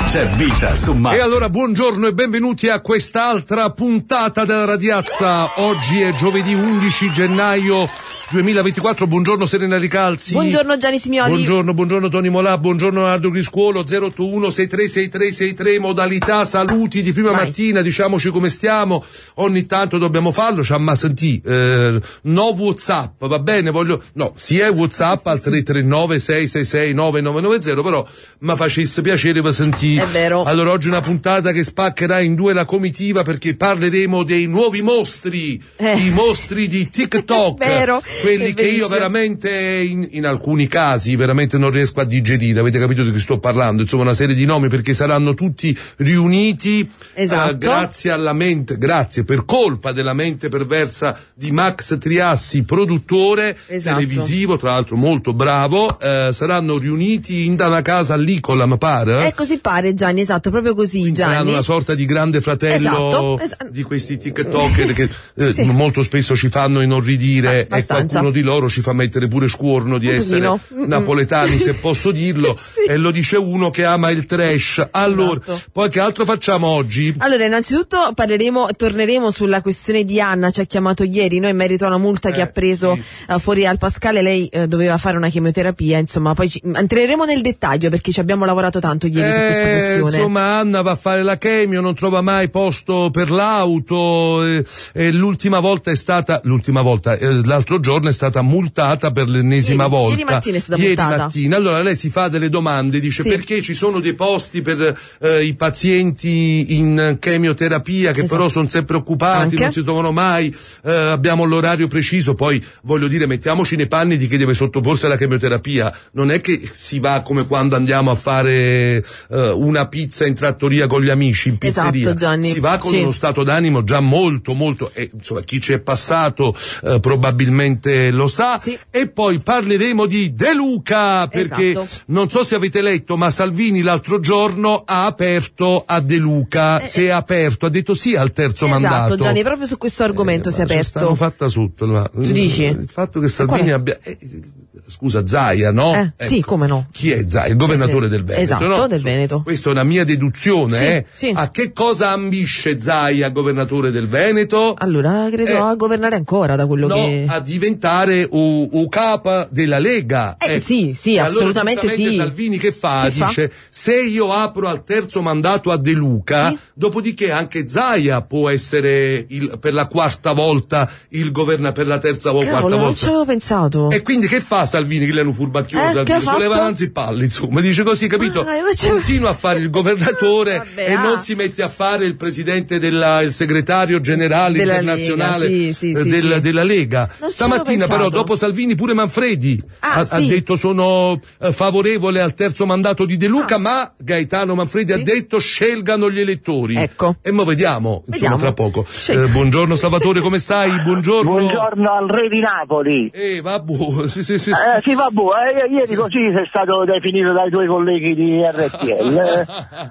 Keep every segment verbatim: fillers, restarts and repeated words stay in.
C'è vita su Marte. E allora buongiorno e benvenuti a quest'altra puntata della Radiazza. Oggi è giovedì undici gennaio duemilaventiquattro. Buongiorno Serena Ricalzi. Buongiorno Gianni Simioli. Buongiorno, buongiorno Toni Molà, buongiorno Leonardo Griscuolo. zero otto uno sei tre sei tre sei tre, modalità saluti di prima Vai. mattina, diciamoci come stiamo. Ogni tanto dobbiamo farlo, c'ha ma sentì, eh, no WhatsApp, va bene, voglio, no, si è WhatsApp al tre tre nove sei sei sei nove nove nove zero, però ma facesse piacere vi sentì. È vero. Allora oggi una puntata che spaccherà in due la comitiva perché parleremo dei nuovi mostri, Eh. i mostri di TikTok. È vero. Quelli È che io verissimo. veramente in, in alcuni casi veramente non riesco a digerire, avete capito di chi sto parlando, insomma una serie di nomi perché saranno tutti riuniti. Esatto. eh, grazie alla mente, grazie per colpa della mente perversa di Max Triassi, produttore Esatto. televisivo, tra l'altro molto bravo, eh, saranno riuniti in da una casa all'Icola, mi pare? Eh, così pare Gianni, esatto, proprio così Saranno Gianni. una sorta di grande fratello Esatto, es- di questi TikToker che eh, Sì. molto spesso ci fanno inorridire Ah, e abbastanza. qualcuno di loro ci fa mettere pure scuorno di Un essere pochino. Mm-mm. napoletani, se posso dirlo. Sì. E lo dice uno che ama il trash. Allora, Esatto. poi che altro facciamo oggi? Allora, innanzitutto parleremo, torneremo sulla questione di Anna, ci ha chiamato ieri, no, in merito a una multa che Eh, ha preso sì. eh, fuori al Pascale, lei eh, doveva fare una chemioterapia, insomma, poi ci, entreremo nel dettaglio perché ci abbiamo lavorato tanto ieri su questa Eh, questione. insomma, Anna va a fare la chemio, non trova mai posto per l'auto, e, e l'ultima volta è stata, l'ultima volta, eh, l'altro giorno è stata multata per l'ennesima Ieri- volta. ieri mattina è stata Ieri multata. mattina. Allora lei si fa delle domande, dice Sì. perché ci sono dei posti per eh, i pazienti in chemioterapia che Esatto. però sono sempre occupati, Anche. non si trovano mai, eh, abbiamo l'orario preciso, poi voglio dire, mettiamoci nei panni di chi deve sottoporsi alla chemioterapia, non è che si va come quando andiamo a fare eh, una pizza in trattoria con gli amici in pizzeria, Esatto, Gianni. si va con Sì. uno stato d'animo già molto molto, e insomma chi ci è passato eh, probabilmente lo sa. Sì. E poi parleremo di De Luca, perché Esatto. non so se avete letto, ma Salvini l'altro giorno ha aperto a De Luca, Eh, si è aperto, ha detto sì al terzo Esatto, mandato. Gianni, proprio su questo argomento Eh, si è ma ci stanno aperto. fatta sotto, ma- Tu dici? Il fatto che Salvini Qual è? abbia eh, scusa, Zaia, no? Eh, sì, come no? Chi è Zaia? Il governatore Eh sì. del Veneto, Esatto, no? del Veneto. Questa è una mia deduzione, Sì, eh. sì. A che cosa ambisce Zaia, governatore del Veneto? Allora, credo Eh, a governare ancora da quello no, che... a diventare o, o capa della Lega. Eh, Ecco. sì, sì, E allora, assolutamente giustamente, sì. Salvini che fa? Che fa? Dice, se io apro al terzo mandato a De Luca, Sì. dopodiché anche Zaia può essere il, per la quarta volta il governo, per la terza o quarta Cavolo, non volta. ci avevo pensato. E quindi che fa Salvini? Che lei è un furbacchioso, Eh, Salvini, che ha fatto? solleva avanzi i palli, insomma, dice così, capito? Ah, io non ci- Continua a fare il governatore Vabbè, e ah. non si mette a fare il presidente della, il segretario generale Della internazionale Lega, sì, sì, eh, sì, del- sì. della Lega. Non ci Stamattina avevo però, pensato. dopo Salvini, pure Manfredi Ah, ha, ha sì. detto sono eh, favorevole al terzo mandato di De Luca, Ah. ma Gaetano Manfredi Sì. ha detto scelgano gli elettori. Ecco. E mo vediamo, insomma, Vediamo. fra poco. Scegli- Eh, buongiorno Salvatore, come stai? Buongiorno. Buongiorno al re di Napoli. Eh, vabbè, sì, sì, sì. Eh, sì, vabbè, eh, ieri così sei stato definito dai tuoi colleghi di R T L.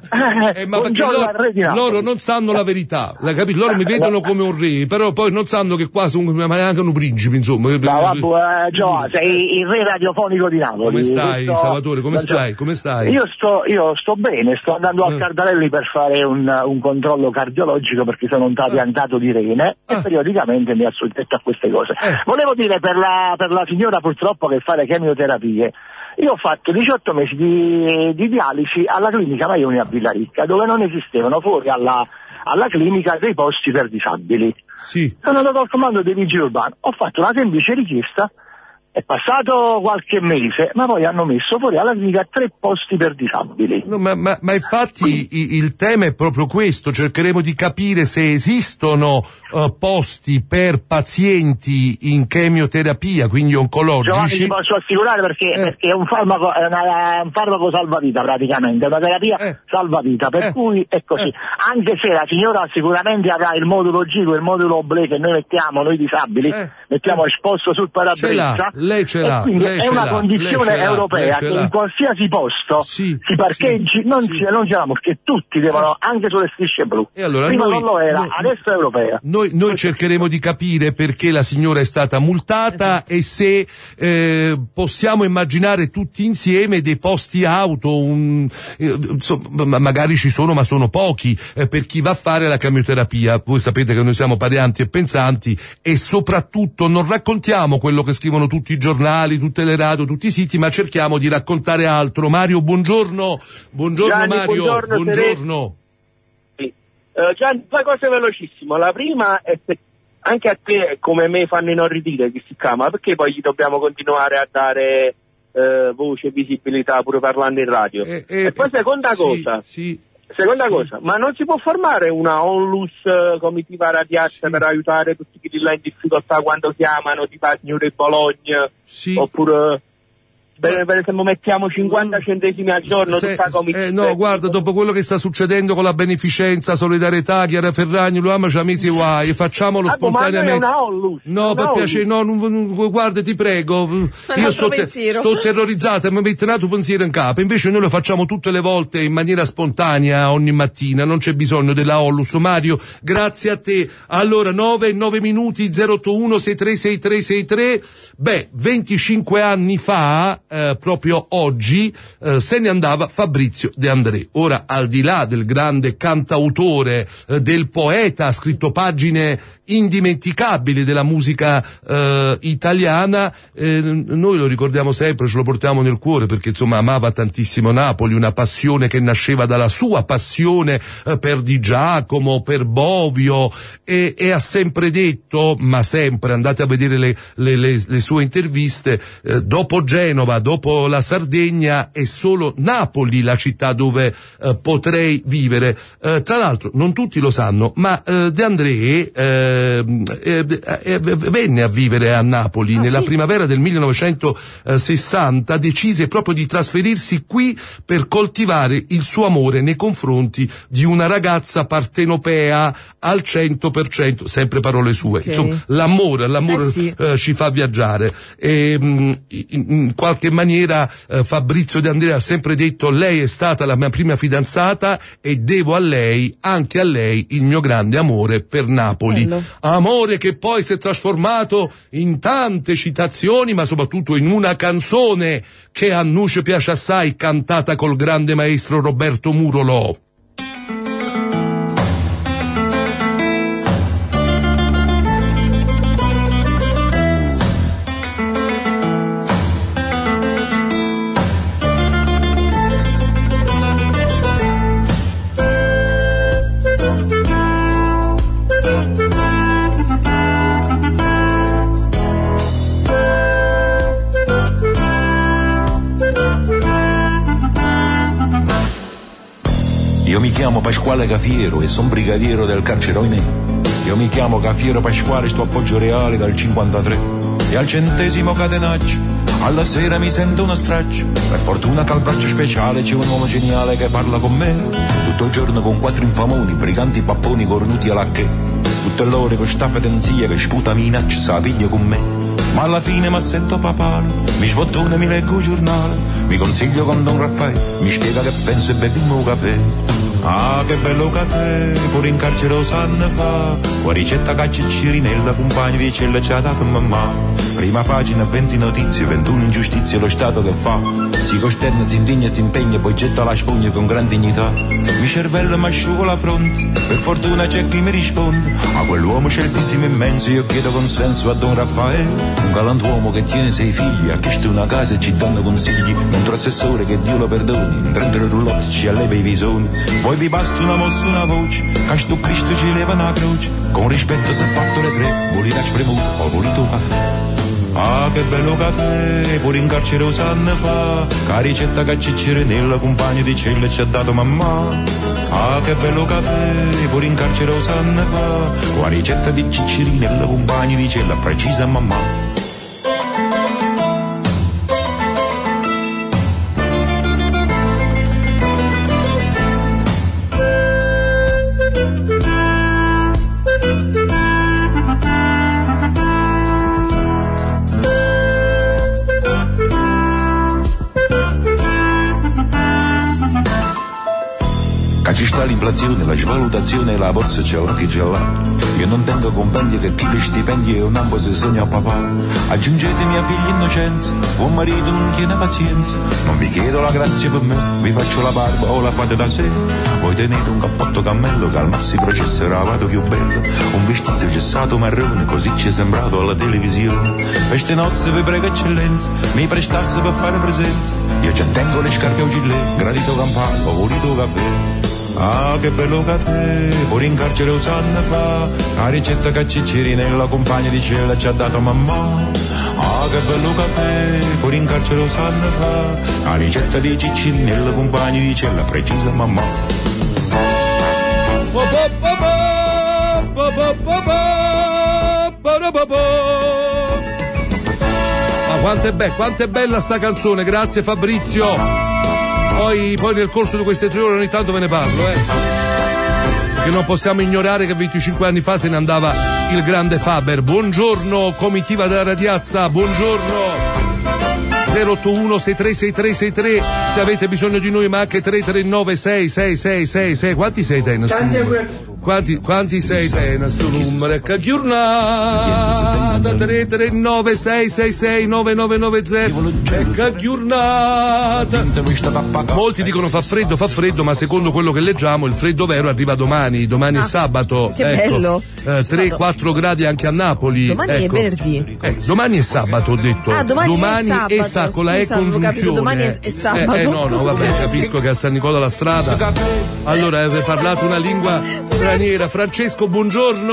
Eh, ma perché Buongiorno al re di loro, Napoli. loro non sanno la verità, la capito? Loro mi vedono come un re, però poi non sanno che qua sono ma anche un principe, insomma. No, vabbè, eh, Gio, sei il re radiofonico di Napoli. Come stai, Questo- Salvatore? Come non c'è- stai? Come stai? Io sto, io sto bene, sto andando Eh. al Cardarelli per fare un, un controllo cardiologico perché sono un trapiantato di rene Ah. e periodicamente mi ha soddetto a queste cose. Eh. Volevo dire per la, per la signora purtroppo che fa le chemioterapie, io ho fatto diciotto mesi di, di dialisi alla clinica Maioni a Villaricca, dove non esistevano fuori alla, alla clinica dei posti per disabili. Sì. Sono andato al comando dei vigili urbani, ho fatto una semplice richiesta, è passato qualche mese, ma poi hanno messo fuori alla clinica tre posti per disabili. No, ma, ma, ma infatti i- il tema è proprio questo, cercheremo di capire se esistono eh, posti per pazienti in chemioterapia, quindi Giovanni, oncologici. ti posso assicurare perché, Eh. perché è un farmaco, è una- è un farmaco salvavita praticamente, è una terapia Eh. salvavita, per Eh. cui è così. Eh. Anche se la signora sicuramente avrà il modulo G, il modulo B che noi mettiamo, noi disabili, Eh. mettiamo esposto sul parabrezza, lei ce l'ha, e quindi lei è ce una l'ha, condizione lei europea ce che l'ha. in qualsiasi posto sì, si parcheggi, sì, non sì. sia non siamo, perché tutti devono, anche sulle strisce blu. E allora Prima noi, non lo era, noi, adesso è europea. Noi, noi cercheremo di capire perché la signora è stata multata, esatto. E se eh, possiamo immaginare tutti insieme dei posti auto, un, eh, insomma, magari ci sono ma sono pochi, eh, per chi va a fare la camioterapia. Voi sapete che noi siamo parianti e pensanti, e soprattutto non raccontiamo quello che scrivono tutti i giornali, tutte le radio, tutti i siti, ma cerchiamo di raccontare altro. Mario, buongiorno. Buongiorno Gianni, Mario, buongiorno. buongiorno. Sì. Uh, Gianni, due cose velocissime. La prima è che anche a te, come me, fanno inorridire chi si chiama, perché poi gli dobbiamo continuare a dare uh, voce e visibilità pure parlando in radio. Eh, eh, e poi seconda sì, cosa, sì, seconda sì. cosa, ma non si può formare una onlus uh, comitiva radiata sì. per aiutare tutti quelli là in difficoltà quando chiamano, tipo a Signore Bologna, sì. oppure... Per, per esempio mettiamo cinquanta centesimi al giorno Se, tutta comitiva. eh, no, guarda, dopo quello che sta succedendo con la beneficenza, solidarietà, Chiara Ferragni, lo ama, ci amici guai, facciamolo ah, spontaneamente. Ma è una onlus, no, per piacere, no, non, non, guarda, ti prego, io sto, te, sto terrorizzata, mi mette nato pensiero in capo, invece noi lo facciamo tutte le volte in maniera spontanea ogni mattina, non c'è bisogno della onlus. Mario, grazie a te. Allora, nove, nove minuti, zero otto uno sei tre sei tre sei tre, beh, venticinque anni fa, Eh, proprio oggi eh, se ne andava Fabrizio De André. Ora, al di là del grande cantautore, eh, del poeta, ha scritto pagine indimenticabili della musica eh, italiana, eh, noi lo ricordiamo sempre, ce lo portiamo nel cuore, perché insomma amava tantissimo Napoli, una passione che nasceva dalla sua passione eh, per Di Giacomo, per Bovio, e, e ha sempre detto, ma sempre, andate a vedere le, le, le, le sue interviste, eh, dopo Genova, dopo la Sardegna, è solo Napoli la città dove eh, potrei vivere. Eh, tra l'altro non tutti lo sanno, ma eh, De André eh, Eh, eh, venne a vivere a Napoli ah, nella sì? primavera del millenovecentosessanta, decise proprio di trasferirsi qui per coltivare il suo amore nei confronti di una ragazza partenopea al cento per cento, sempre parole sue. Okay. Insomma, l'amore, l'amore eh sì. eh, ci fa viaggiare, e mh, in, in qualche maniera eh, Fabrizio De André ha sempre detto: lei è stata la mia prima fidanzata e devo a lei, anche a lei, il mio grande amore per Napoli. Bello. Amore che poi si è trasformato in tante citazioni, ma soprattutto in una canzone che a noi ci piace assai, cantata col grande maestro Roberto Murolo. Io mi chiamo Pasquale Cafiero e son brigadiero del carcere Oinè. Io mi chiamo Cafiero Pasquale, sto appoggio reale dal cinquantatré. E al centesimo catenaccio, alla sera mi sento una straccia. Per fortuna che al braccio speciale c'è un uomo geniale che parla con me. Tutto il giorno con quattro infamoni, briganti papponi cornuti alla che. Tutte l'ore con sta fedenzia che sputa minaccia, sa piglia con me. Ma alla fine m'assetto papale, mi sbottone e mi leggo il giornale, mi consiglio con Don Raffaele, mi spiega che penso e beviamo un caffè. Ah, che bello caffè, pure in carcere lo sanno fa, qua ricetta caccia e cirinella, compagni di cella ci ha dato mamma. Prima pagina, venti notizie, ventuno ingiustizie, lo Stato che fa, si costerna, si indigna, si impegna, poi getta la spugna con gran dignità. Mi cervello mi asciugo la fronte, per fortuna c'è chi mi risponde, a quell'uomo sceltissimo immenso io chiedo consenso a Don Raffaele. Un galantuomo che tiene sei figli, ha chiesto una casa e ci danno consigli. Un assessore che Dio lo perdoni, in trenta roulotte ci alleva i visoni. Poi vi basta una mossa, una voce, che sto Cristo ci leva una croce. Con rispetto se fatto le tre, volete spremuto o volete un caffè. Ah, che bello caffè, pure in carcere lo sanno fa, che ricetta che c'è nella compagna di cella ci ha dato mamma. Ah, che bello caffè, pure in carcere lo sanno fa, la ricetta di Ciccirinella, compagni di cella, precisa mamma. Che ci sta l'inflazione, la svalutazione e la borsa c'è là che c'è là. Io non tengo compendi che chi li stipendi e un ambo se segna a papà. Aggiungete mia figlia innocenza, buon marito non tiene pazienza. Non vi chiedo la grazia per me, vi faccio la barba o la fate da sé. Voi tenete un cappotto cammello che al massimo processerà vado più bello. Un vestito gessato marrone, così ci è sembrato alla televisione. Per ste nozze vi prego eccellenza, mi prestasse per fare presenza. Io già tengo le scarpe a gilet, gradito campano, volito caffè. Ah, che bello caffè, pure in carcere un anno fa, la ricetta che Ciccirinella, compagna di cella, ci ha dato mamma. Ah, che bello caffè, pure in carcere un anno fa, la ricetta di Ciccirinella, compagna di cella, precisa mamma. Ma quanto è, be- quanto è bella sta canzone, grazie Fabrizio. Poi, poi nel corso di queste tre ore ogni tanto ve ne parlo, eh. Perché non possiamo ignorare che venticinque anni fa se ne andava il grande Faber. Buongiorno, comitiva della Radiazza, buongiorno. zero otto uno sei tre sei tre sei tre se avete bisogno di noi, ma anche tre tre nove sei sei sei sei sei. Quanti sei te? Quanti, quanti sei te in questo numero? Che giornata! tre tre nove sei sei sei nove nove nove zero. Che giornata! Molti dicono fa freddo, fa freddo, ma secondo quello che leggiamo il freddo vero arriva domani. Domani ah, è sabato. Che ecco, bello! Eh, tre quattro gradi anche a Napoli. Domani ecco. è venerdì. Eh, domani è sabato, ho detto. Ah, domani, domani è sabato. è sa- con la E congiunzione. Domani è, è sabato. Eh, eh no, no, vabbè, capisco che a San Nicola la strada. Allora, avete parlato una lingua straniera. Francesco, buongiorno.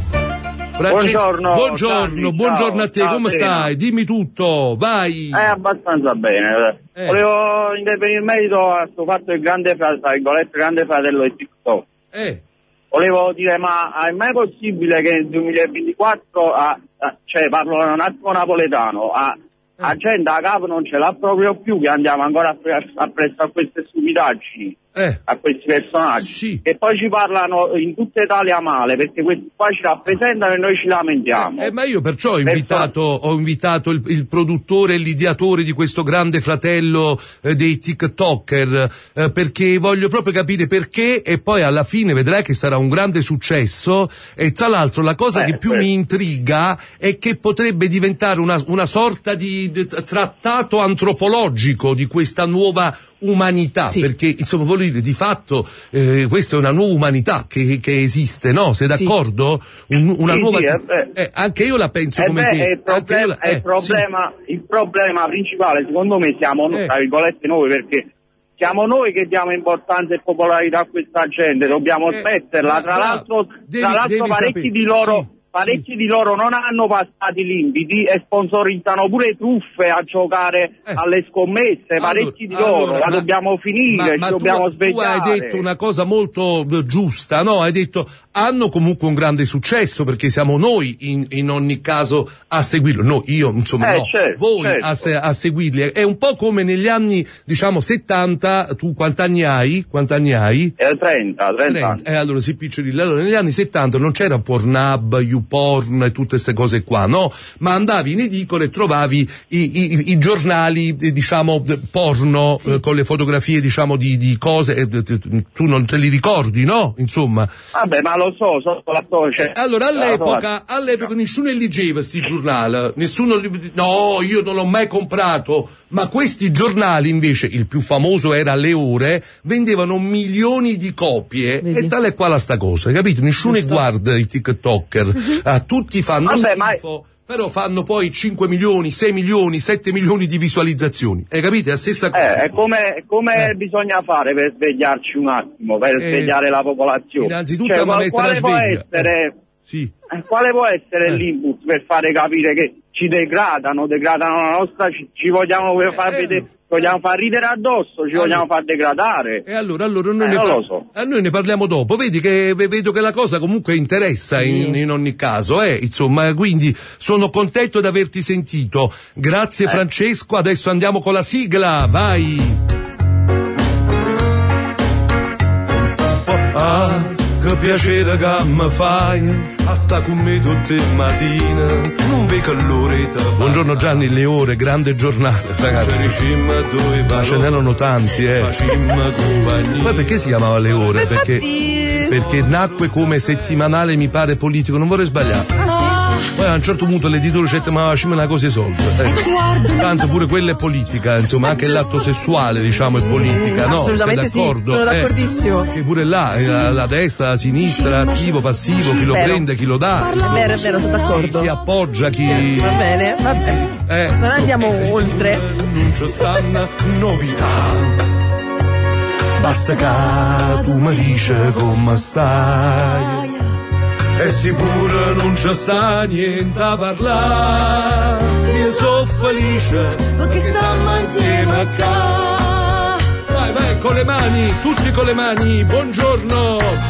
Francesco, buongiorno. Buongiorno, Ciao, buongiorno a te, ciao, come Serena. stai? Dimmi tutto, vai. Eh, abbastanza bene. Eh. Volevo intervenire in merito a questo fatto del grande, fra- grande fratello di TikTok. Eh. Volevo dire, ma è mai possibile che nel duemilaventiquattro, a, a, cioè parlo un attimo napoletano, a, la gente a capo non ce l'ha proprio più, che andiamo ancora a, a presto a queste stupidaggini, Eh. a questi personaggi, Sì. e poi ci parlano in tutta Italia male, perché questi qua ci rappresentano e noi ci lamentiamo. Eh, ma io perciò ho invitato, ho invitato il, il produttore e l'ideatore di questo grande fratello eh, dei TikToker, eh, perché voglio proprio capire perché, e poi alla fine vedrai che sarà un grande successo. E tra l'altro la cosa Eh, che più certo. mi intriga è che potrebbe diventare una, una sorta di, di trattato antropologico di questa nuova umanità, Sì. perché insomma voglio dire, di fatto eh, questa è una nuova umanità che, che esiste, no? Sei d'accordo? Un, una Sì, nuova sì, eh, beh. eh, anche io la penso Eh come beh, te. il, Anche problem- io la- è il eh, problema, il problema principale secondo me siamo noi, Eh. tra virgolette noi, perché siamo noi che diamo importanza e popolarità a questa gente, dobbiamo Eh, smetterla. ma- Tra ma l'altro, devi- tra l'altro devi parecchi sapere- di loro sì, parecchi sì. di loro non hanno passati limiti e sponsorizzano pure truffe a giocare Eh. alle scommesse, parecchi di Allora, loro, allora, la ma- dobbiamo finire, ci ma tu- dobbiamo tu svegliare. hai detto una cosa molto eh, giusta, no? Hai detto hanno comunque un grande successo perché siamo noi in, in ogni caso a seguirlo. No, io insomma Eh, no, certo, voi certo. a, se- a seguirli. È un po' come negli anni diciamo settanta, tu quanti anni hai? Quanti anni hai? Eh, trenta, trenta anni. Eh, allora si picciolilla. Allora, negli anni settanta non c'era Pornhub, YouPorn e tutte queste cose qua, no? Ma andavi in edicola e trovavi i, i, i giornali, eh, diciamo, d- porno, Sì. eh, con le fotografie, diciamo, di, di cose, eh, t- t- tu non te li ricordi, no? Insomma. Vabbè, ma lo so, so la so, cioè, Allora, la so, all'epoca, all'epoca nessuno leggeva sti giornali, nessuno, li- no, io non l'ho mai comprato, ma questi giornali invece, il più famoso era Le Ore, vendevano milioni di copie. Vedi. E tale e quale sta cosa, capito? Nessuno Giusto. guarda i TikToker, ah, tutti fanno Vabbè, ma- schifo, però fanno poi cinque milioni, sei milioni, sette milioni di visualizzazioni. E capite? È la stessa cosa. Eh, è come, come Eh. bisogna fare per svegliarci un attimo, per Eh, svegliare la popolazione? innanzitutto Cioè, a qual- mettere la quale può sveglia. essere, Sì. eh, quale può essere Eh. l'input per fare capire che ci degradano, degradano la nostra, ci, ci vogliamo far eh, vedere, vogliamo far ridere addosso, ci allora- vogliamo far degradare? E allora, allora noi Eh, ne non par- lo so. a noi ne parliamo dopo. Vedi che ve- vedo che la cosa comunque interessa Sì. in, in ogni caso, eh? Insomma, quindi sono contento di averti sentito. Grazie Francesco, adesso andiamo con la sigla, vai! Ah, che piacere che mi fai a sta con me tutte le mattine, non vedo l'oretta. Buongiorno Gianni, le ore, grande giornata ragazzi, ma ce n'erano tanti eh. Poi perché si chiamava le ore? Perché, perché nacque come settimanale mi pare politico, non vorrei sbagliare. Poi a un certo punto l'editore c'è ma facciamo una cosa soldi eh. Tanto pure quella è politica, insomma anche l'atto sessuale diciamo è politica, no? Assolutamente Sei d'accordo? Sì, sono d'accordissimo eh, che pure là sì. la, la destra, la sinistra, attivo, passivo, sì, chi lo vero. prende, chi lo dà, è vero, è vero, sono d'accordo, chi appoggia, chi va bene, va bene. Eh, non andiamo eh, oltre, non ci stanno novità, basta che tu mi dici come stai e sicuro non c'è sta niente a parlare. Io sono felice perché stiamo insieme a qua. Vai, vai, con le mani, tutti con le mani, buongiorno.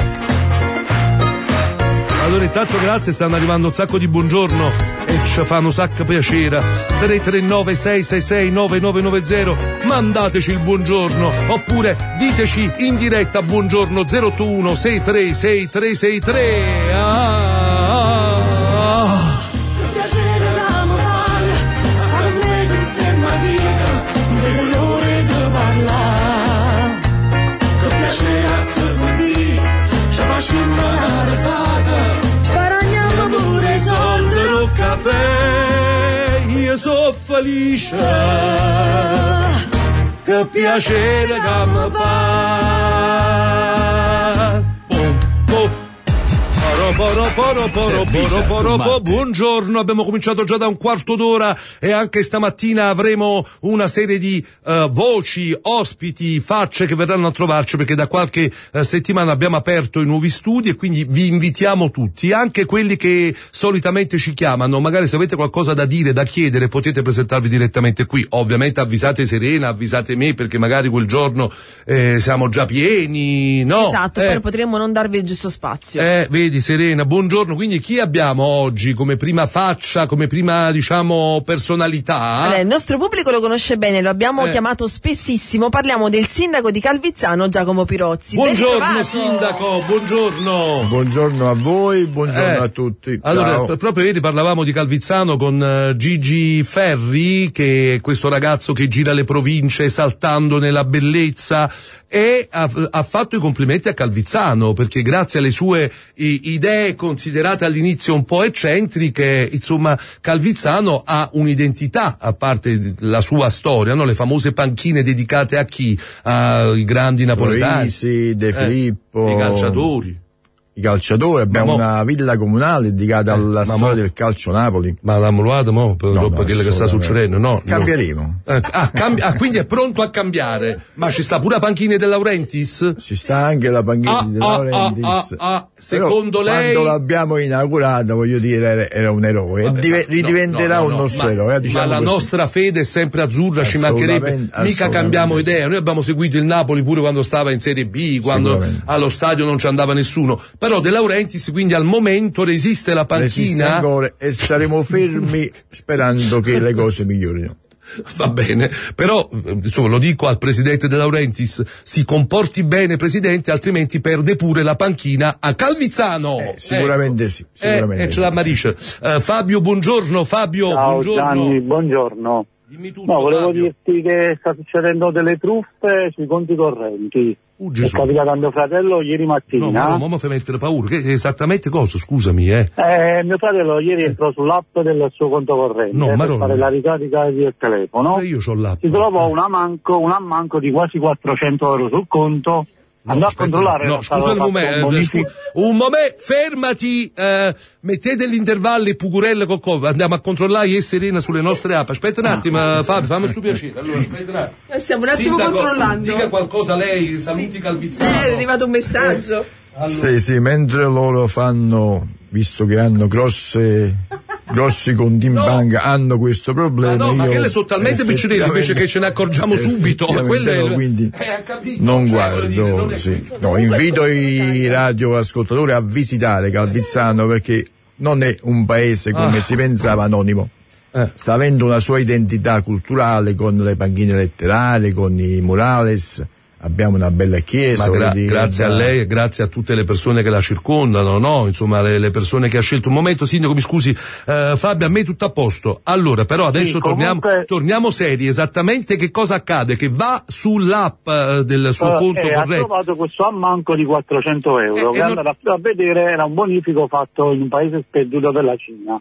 Allora intanto grazie, stanno arrivando un sacco di buongiorno e ci fanno un sacco piacere. tre tre nove sei sei sei nove nove nove zero, mandateci il buongiorno oppure diteci in diretta buongiorno zero otto uno sei tre sei tre sei tre. Ah, ah, ah. Che piacere da mi fare, sta con me tutte le mattine, vedo l'ora di parlare. Che piacere a te sentire, ci facciamo una risata, sparagniamo pure i soldi del caffè. Io sono felice, che piacere che mi fa. Poro, poro, poro, poro, poro, poro. Buongiorno, abbiamo cominciato già da un quarto d'ora e anche stamattina avremo una serie di uh, voci, ospiti, facce che verranno a trovarci perché da qualche uh, settimana abbiamo aperto i nuovi studi e quindi vi invitiamo tutti, anche quelli che solitamente ci chiamano, magari se avete qualcosa da dire, da chiedere potete presentarvi direttamente qui, ovviamente avvisate Serena, avvisate me perché magari quel giorno eh, siamo già pieni, no? Esatto, eh. poi potremmo non darvi il giusto spazio. Eh, vedi Serena, buongiorno, quindi chi abbiamo oggi come prima faccia, come prima diciamo personalità? Allora, il nostro pubblico lo conosce bene, lo abbiamo eh. chiamato spessissimo, parliamo del sindaco di Calvizzano Giacomo Pirozzi. Buongiorno sindaco, buongiorno. Buongiorno a voi, buongiorno eh. a tutti. Allora, Ciao. proprio ieri parlavamo di Calvizzano con uh, Gigi Ferri, che è questo ragazzo che gira le province esaltando nella bellezza e ha, ha fatto i complimenti a Calvizzano perché grazie alle sue i, idee considerate all'inizio un po' eccentriche, insomma Calvizzano ha un'identità a parte la sua storia, no? Le famose panchine dedicate a chi? Ai grandi napoletani, Troisi, De Filippo, eh, i calciatori. I calciatori, abbiamo ma una villa comunale dedicata eh, alla storia mo, del calcio Napoli. Ma l'ha annullato mo per, no, per no, quello che sta succedendo? No, cambieremo. No. Eh, ah, cambi- ah, quindi è pronto a cambiare. Ma ci sta pure la panchina De Laurentiis? Ci sta anche la panchina ah, De ah, Laurentiis. Ah, ah, secondo però, lei? Quando l'abbiamo inaugurata, voglio dire, era, era un eroe. Vabbè, e dive- no, ridiventerà no, no, un no, nostro ma, eroe. Diciamo ma la così. nostra fede è sempre azzurra, ci mancherebbe. Mica cambiamo sì. idea. Noi abbiamo seguito il Napoli pure quando stava in Serie B, quando allo stadio non ci andava nessuno. Però De Laurentiis, quindi al momento resiste la panchina. Resiste ancora e saremo fermi sperando che le cose migliorino. Va bene, però insomma lo dico al presidente De Laurentiis, si comporti bene presidente, altrimenti perde pure la panchina a Calvizzano. Eh, sicuramente ecco. sì, sicuramente eh, sì. Ce l'ha Marisha. Uh, Fabio, buongiorno, Fabio. Ciao buongiorno. Gianni, buongiorno. Dimmi tutto, no, volevo Fabio. dirti che sta succedendo delle truffe sui conti correnti. Uh, è capitato a mio fratello ieri mattina. No, ma mi fai mettere paura. Che esattamente cosa? Scusami, eh. eh. Mio fratello ieri entrò sull'app del suo conto corrente no, per no, fare no. la ricarica del telefono. Io c'ho l'app. Si trovò un ammanco, un ammanco di quasi quattrocento euro sul conto. No, andò aspetta, a controllare. No, scusa un momento, un, scu- un momento, fermati, eh, mettete gli intervalli pugurelle con co- andiamo a controllare io e Serena sulle nostre app. Aspetta un attimo, ah. Fabio, fammi sto piacere. Allora, aspetta un attimo. Stiamo un attimo Sindaco, controllando. Dica qualcosa lei, saluti sì. Calvizzano. Eh, è arrivato un messaggio. Eh. Allora. Sì, sì, mentre loro fanno, visto che hanno grosse, grossi conti in no. banca, hanno questo problema. Ma no, ma io quelle sono talmente piccinelle invece che ce ne accorgiamo subito. Quelle no, quindi eh, capito, non cioè, guardo. dire, non sì. No, invito i radioascoltatori a visitare Calvizzano perché non è un paese come ah. si pensava anonimo. Eh. Sta avendo una sua identità culturale con le panchine letterarie, con i murales. abbiamo una bella chiesa. Ma gra- dire, grazie da... a lei e grazie a tutte le persone che la circondano, no? Insomma, le, le persone che ha scelto. Un momento, sindaco, mi scusi, eh, Fabio, a me è tutto a posto. Allora, però adesso Sì, torniamo, comunque... torniamo seri. Esattamente che cosa accade? Che va sull'app eh, del suo Uh, conto eh, ha corretto? trovato questo ammanco di quattrocento euro Eh, che e è non- andato a vedere, era un bonifico fatto in un paese sperduto della Cina.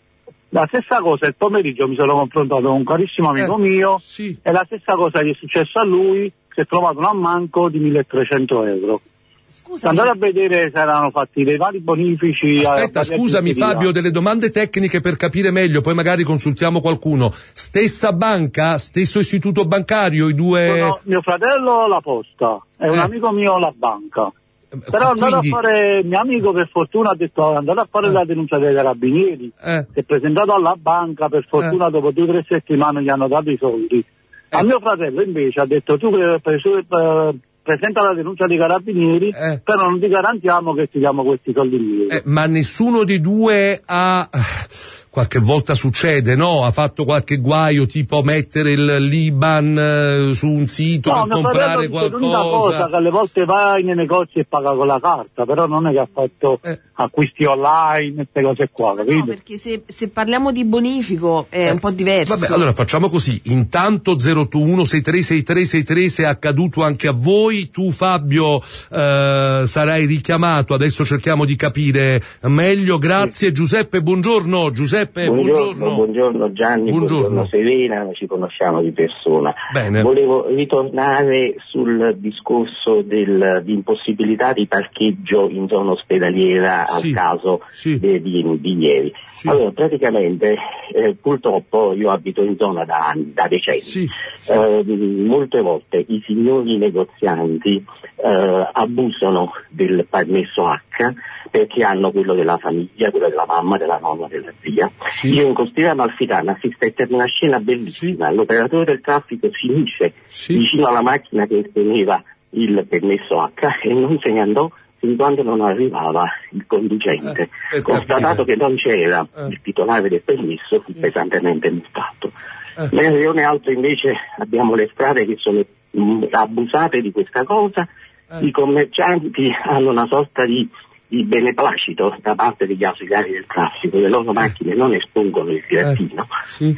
La stessa cosa, il pomeriggio mi sono confrontato con un carissimo amico Eh, mio sì. e la stessa cosa gli è successa a lui, si è trovato un ammanco di milletrecento euro. Scusa, Andate a vedere se erano fatti dei vari bonifici. Aspetta, a- scusami di là. Fabio, delle domande tecniche per capire meglio, poi magari consultiamo qualcuno. Stessa banca, stesso istituto bancario, i due... Sono mio fratello la posta e un Eh. amico mio la banca. Però Quindi- andate a fare, mio amico per fortuna ha detto andate a fare Eh. la denuncia dei carabinieri, Eh. si è presentato alla banca, per fortuna dopo due o tre settimane gli hanno dato i soldi. A mio fratello invece ha detto tu eh, pre- eh, presenta la denuncia dei carabinieri, Eh. però non ti garantiamo che ti diamo questi soldi indietro. Eh, ma nessuno dei due ha... Qualche volta succede, no? Ha fatto qualche guaio, tipo mettere il l'I B A N eh, su un sito No, per mio fratello comprare dice l'unica cosa qualcosa. che alle volte vai nei negozi e paga con la carta, però non è che ha fatto Eh. acquisti online, queste cose qua, ma no, capito? perché se, se parliamo di bonifico è un po' diverso. Vabbè, allora facciamo così. Intanto zero uno sei tre sei tre sei tre, se è accaduto anche a voi, tu Fabio eh, sarai richiamato. Adesso cerchiamo di capire meglio. Grazie. Giuseppe, buongiorno. Giuseppe, Buongiorno, buongiorno. buongiorno Gianni, Buongiorno. buongiorno Serena, ci conosciamo di persona. Bene. Volevo ritornare sul discorso del, di impossibilità di parcheggio in zona ospedaliera al Sì, caso sì. de- di, di ieri. Sì. Allora, praticamente, eh, purtroppo io abito in zona da, anni, da decenni. Sì. Eh, molte volte i signori negozianti eh, abusano del permesso H perché hanno quello della famiglia, quello della mamma, della nonna, della zia. Sì. Io in Costiera Amalfitana assistette ad una scena bellissima. L'operatore del traffico si mise Sì. vicino alla macchina che teneva il permesso H e non se ne andò fin quando non arrivava il conducente. Eh, per Constatato capire. che non c'era Eh. il titolare del permesso, fu pesantemente multato. Eh. Nelle zone alto invece abbiamo le strade che sono mh, abusate di questa cosa, Eh. i commercianti hanno una sorta di, di beneplacito da parte degli ausiliari del traffico, le loro macchine non espongono il grattino, Sì.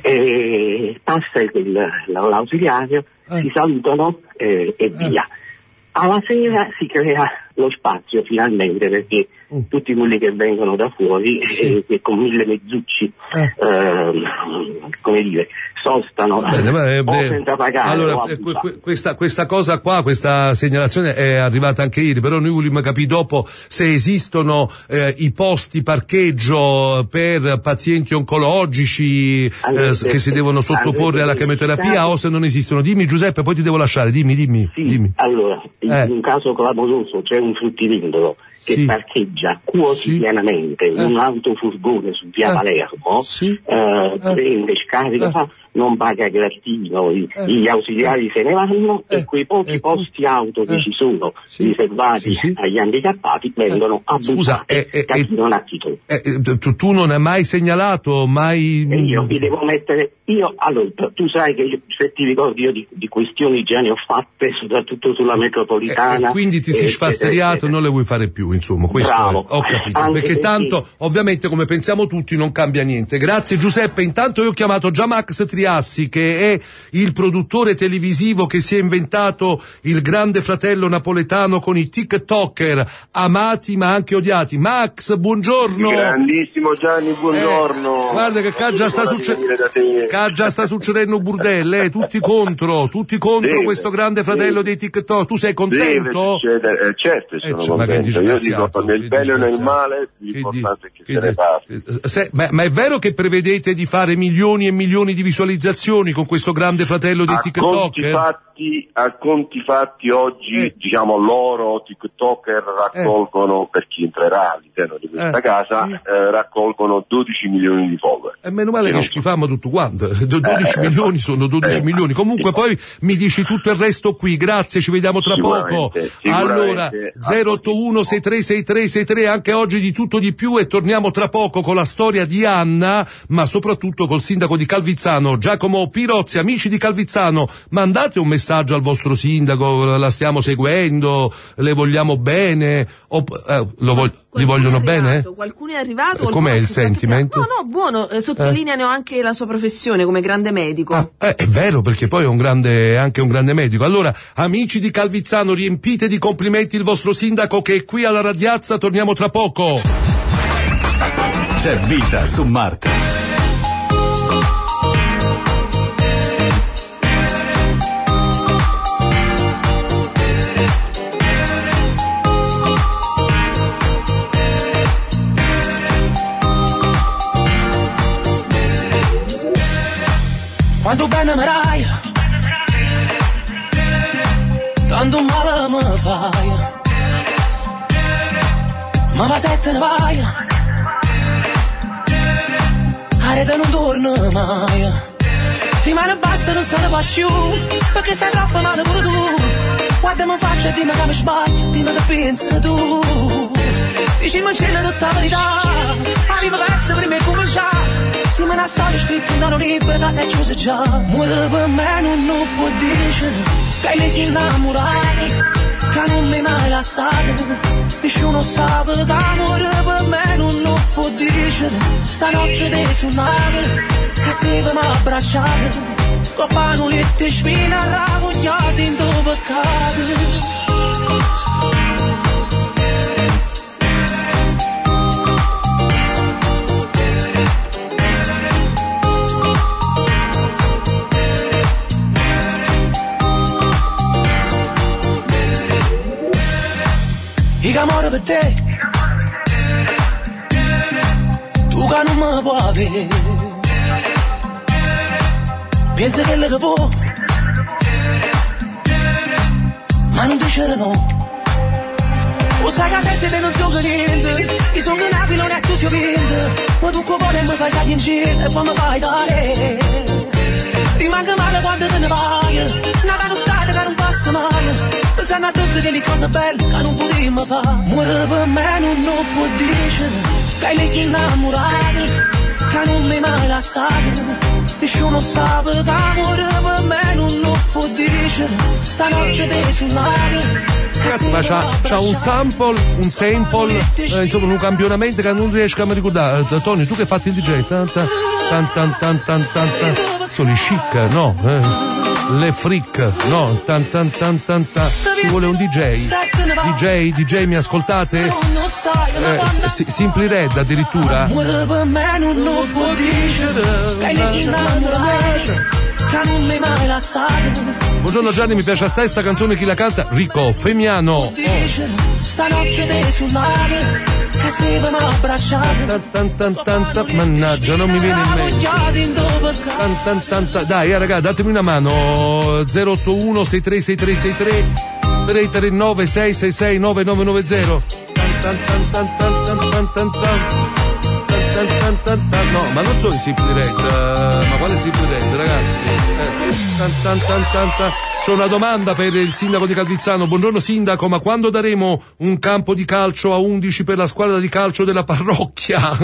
e passa il, l'ausiliario, Eh. si salutano eh, e via. Alla sera si crea lo spazio finalmente perché Mm. tutti quelli che vengono da fuori Sì. e che con mille mezzucci Eh. ehm, come dire sostano Bene, ma, eh, o beh, senza pagare o allora, eh, abusando. que- questa, questa cosa qua, questa segnalazione è arrivata anche ieri, però noi vogliamo capire dopo se esistono eh, i posti parcheggio per pazienti oncologici eh, Allora, che si devono sottoporre alla chemioterapia o se non esistono. Dimmi Giuseppe, poi ti devo lasciare, dimmi, dimmi. Sì, dimmi. allora, in Eh. un caso clamoroso c'è un fruttivendolo che Sì. parcheggia quotidianamente Sì. Eh. un autofurgone su via Eh. Palermo, Sì. eh, Eh. prende, scarica, Eh. fa, non paga grattino, i- Eh. gli ausiliari se ne vanno Eh. e quei pochi Eh. posti auto che Eh. ci sono Sì. riservati Sì, sì. agli handicappati vengono abusati Scusa, eh, eh, da eh, chi non ha titolo. Eh, eh, tu, tu non hai mai segnalato, mai... E io mi devo mettere, io, allora, tu sai che io, se ti ricordi io di, di questioni già ne ho fatte, soprattutto sulla Eh, metropolitana. eh, quindi ti sei eh, sfasteriato, eccetera, non le vuoi fare più, insomma, questo Bravo. è, ho capito, Anche perché perché- tanto, ovviamente, come pensiamo tutti, non cambia niente. Grazie Giuseppe, intanto io ho chiamato già Max Triassi, che è il produttore televisivo che si è inventato il Grande Fratello napoletano con i TikToker, amati ma anche odiati. Max, buongiorno! Grandissimo Gianni, buongiorno. Eh, guarda che qua già sta, Buona succe- di venire da te. qua già sta succedendo burdelle, eh, tutti contro, tutti contro Deve, questo Grande Fratello deve. dei TikTok. Tu sei Deve contento? succedere, eh, certo sono Eh, cioè, ma che contento. Io dico disgraziato, nel che bene o nel disgraziato. male, Che l'importante di- è che, che se ne di- parli. eh, se- ma, ma è vero che prevedete di fare milioni e milioni di visualizzazioni con questo Grande Fratello dei A conti, TikToker? fatti, a conti fatti oggi, Eh. diciamo, loro TikToker raccolgono, per chi entrerà all'interno di questa Eh, casa, sì. eh, raccolgono dodici milioni di follower. E meno male Che che non schifammo tutto quanto, dodici Eh, milioni sono dodici eh, milioni. Comunque sì. poi mi dici tutto il resto qui. Grazie, ci vediamo tra poco. Sicuramente, Allora, sicuramente. zero otto uno sei tre sei tre sei tre, anche oggi di tutto di più, e torniamo tra poco con la storia di Anna, ma soprattutto col sindaco di Calvizzano, Giacomo Pirozzi. Amici di Calvizzano, mandate un messaggio al vostro sindaco, la stiamo seguendo, le vogliamo bene, o, eh, lo vog- li vogliono è bene? arrivato, Qualcuno è arrivato. Eh, com'è qualcuno il ha scritto sentiment? No, no, buono, eh, sottolineano anche la sua professione come grande medico. Ah, eh, è vero, perché poi è un grande, anche un grande medico. Allora, amici di Calvizzano, riempite di complimenti il vostro sindaco che è qui alla Radiazza, torniamo tra poco. C'è vita su Marte. Quanto bene mi dai, tanto male mi fai, ma va se te ne vai, la rete non torna mai, rimane basta non se ne va più, perché stai troppo male pure tu, guarda mi faccia e dimmi che mi sbaglio, dimmi che pensi tu, dici mi c'è tutta la verità, arriva pezzo prima di cominciare. Sì, ma una storia scritta in un libro che sei chiusa già. Muore per me non lo può dire, che lei si è innamorata, che non mi mai lasciato. Nessuno sa che amore per me non lo può dire. Stanotte te suonate, che stavamo abbracciati, con panolette e spina ravogliate in tuo peccato. Io che amore per te, tu che non mi puoi avere, pensa che le che può, ma non dice no. O sai che senza te non sono niente, io sono nato non è tu si vende, ma tu cuore mi fai stare in giro e poi mi fai dare. Rimango male quando te ne vai, una nottata che non passa mai. Pensando a tutte quelle cose belle che non potremmo fare. Muore per me non lo può dire, che lei si è innamorata, che non mi mai lasciato. Nessuno sa che amore per me non lo può dire. Stanotte te suonate. Ragazzi, ma c'ha, c'ha un sample, un sample, eh, insomma un campionamento che non riesco a mi ricordare. Eh, Tony, tu che hai fatto il D J? Tan tan tan tan tan tan tan tan. Sono i chic, no? Eh. Le freak, no? Tan tan tan tan tan. Ci vuole un D J? D J, D J, mi ascoltate? Eh, S- Simply Red addirittura? Muore per me non lo può dire, che lei si è innamorata, che non mi mai lasciato. Buongiorno Gianni, mi piace assai sta canzone, chi la canta? Rico Femiano. Oh. Stanotte te suonate, che stavamo abbracciati. Tan, tan, tan, tan, mannaggia, non mi viene in mente. Tan, tan, tan, tan. Dai, eh, raga, datemi una mano. zero otto uno sei tre sei tre sei tre tre tre nove sei sei sei nove nove nove zero. Tan, tan, tan, tan, tan, tan, tan, tan, tan. Tan, tan, tan, tan. No, ma non sono i Simply Red, uh, ma quale Simply Red, ragazzi? Eh, tan, tan, tan, tan, tan. C'ho una domanda per il sindaco di Calvizzano. Buongiorno sindaco, ma quando daremo un campo di calcio a undici per la squadra di calcio della parrocchia?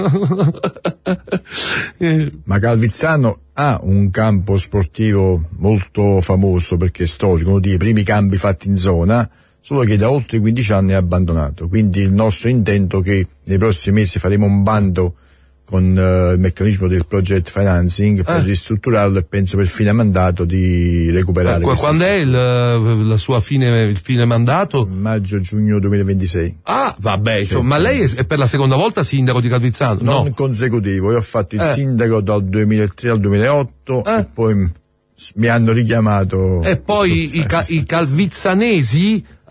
Ma Calvizzano ha un campo sportivo molto famoso perché è storico, uno dei primi campi fatti in zona, solo che da oltre quindici anni è abbandonato. Quindi il nostro intento è che nei prossimi mesi faremo un bando con uh, il meccanismo del project financing per eh. ristrutturarlo e penso per fine mandato di recuperare. Eh, quando è il, la sua fine, il fine mandato? Maggio-giugno duemilaventisei. Ah, vabbè, insomma, ma lei è per la seconda volta sindaco di Calvizzano? Non no. consecutivo, io ho fatto il eh. sindaco dal duemilatré al duemilaotto eh. e poi mi hanno richiamato. E poi i, ca- i calvizzanesi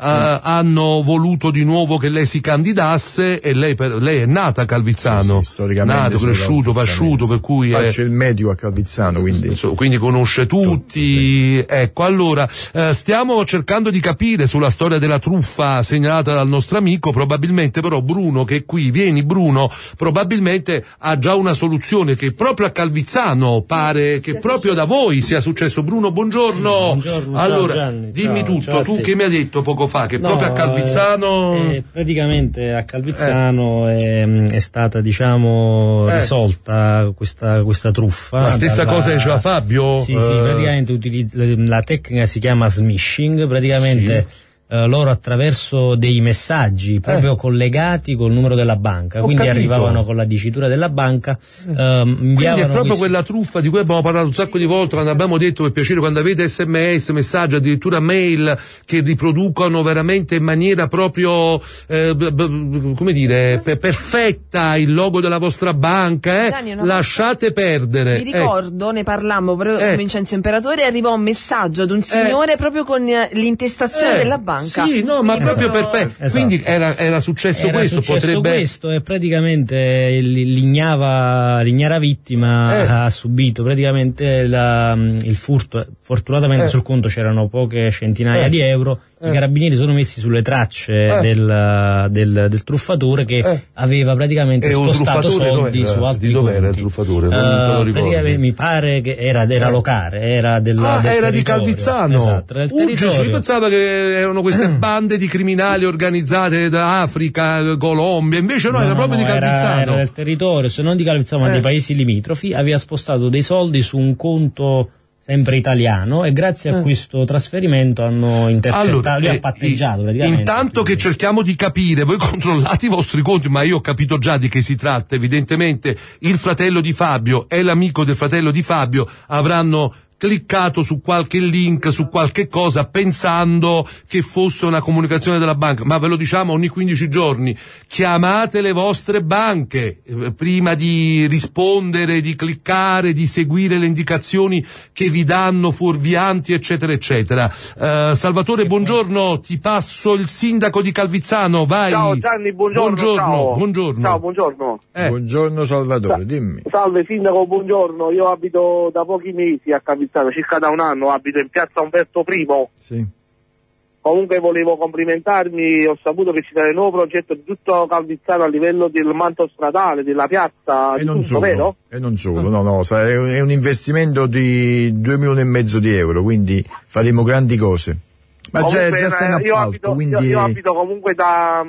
hanno voluto di nuovo che lei si candidasse e lei, per, lei è nata a Calvizzano, sì, sì, storicamente nato, cresciuto, pasciuto, per cui faccio è, il medico a Calvizzano, quindi, quindi conosce tutti, tutti sì. Ecco, allora eh, stiamo cercando di capire sulla storia della truffa segnalata dal nostro amico, probabilmente però Bruno che è qui, vieni Bruno, probabilmente ha già una soluzione, che proprio a Calvizzano pare che proprio da voi sia successo. Bruno, buongiorno. Buongiorno, allora, ciao Gianni, dimmi ciao, tutto, ciao tu che mi hai detto poco fa, che no, proprio a Calvizzano... Eh, eh, praticamente a Calvizzano eh. è, è stata, diciamo, eh. risolta questa, questa truffa. La stessa dalla... cosa diceva Fabio? Sì, sì, praticamente utilizza, la tecnica si chiama smishing, praticamente... Sì. Uh, loro attraverso dei messaggi proprio eh. collegati col numero della banca, Ho quindi capito. arrivavano con la dicitura della banca, uh, quindi è proprio questi... quella truffa di cui abbiamo parlato un sacco di volte, quando abbiamo detto per piacere, quando avete sms, messaggi, addirittura mail che riproducono veramente in maniera proprio eh, b- b- come dire p- perfetta il logo della vostra banca, eh? Dani, lasciate perdere. Mi ricordo, eh. ne parlammo proprio con eh. Vincenzo Imperatore, arrivò un messaggio ad un signore eh. proprio con l'intestazione eh. della banca. Sì, no, ma proprio perfetto. Esatto. Quindi era, era successo era questo, successo potrebbe... questo e praticamente l'ignava, l'ignara vittima eh. ha subito praticamente la, il furto. Fortunatamente eh. sul conto c'erano poche centinaia eh. di euro. I carabinieri sono messi sulle tracce eh. del, del, del truffatore che eh. aveva praticamente e spostato soldi su altri di dove conti. Era il truffatore? Uh, praticamente mi pare che era, era locale, era del, ah, del era territorio. Di Calvizzano. Esatto, del uh, Gesù, io pensavo che erano queste bande di criminali organizzate da Africa, Colombia, invece no, no era proprio no, di Calvizzano. Era, era del territorio, se non di Calvizzano, ma eh. dei paesi limitrofi, aveva spostato dei soldi su un conto sempre italiano e grazie a questo trasferimento hanno intercettato, allora, li ha patteggiato praticamente. Intanto che cerchiamo di capire, voi controllate i vostri conti, ma io ho capito già di che si tratta, evidentemente il fratello di Fabio e l'amico del fratello di Fabio avranno cliccato su qualche link, su qualche cosa, pensando che fosse una comunicazione della banca, ma ve lo diciamo ogni quindici giorni, chiamate le vostre banche eh, prima di rispondere, di cliccare, di seguire le indicazioni che vi danno fuorvianti, eccetera, eccetera. Uh, Salvatore, buongiorno, ti passo il sindaco di Calvizzano, vai. Ciao Gianni, buongiorno. Buongiorno, ciao. buongiorno. Ciao, buongiorno. Eh. Buongiorno Salvatore, dimmi. Salve sindaco, buongiorno, io abito da pochi mesi a Calvizzano, circa da un anno, abito in piazza Umberto I. Sì. Comunque volevo complimentarmi, ho saputo che ci sarà il nuovo progetto di tutto Calvizzano a livello del manto stradale, della piazza, e di non tutto, solo, vero? E non solo, no, no, è un investimento di due milioni e mezzo di euro, quindi faremo grandi cose. Ma già, già sta in appalto, io abito, quindi... io, io abito comunque da...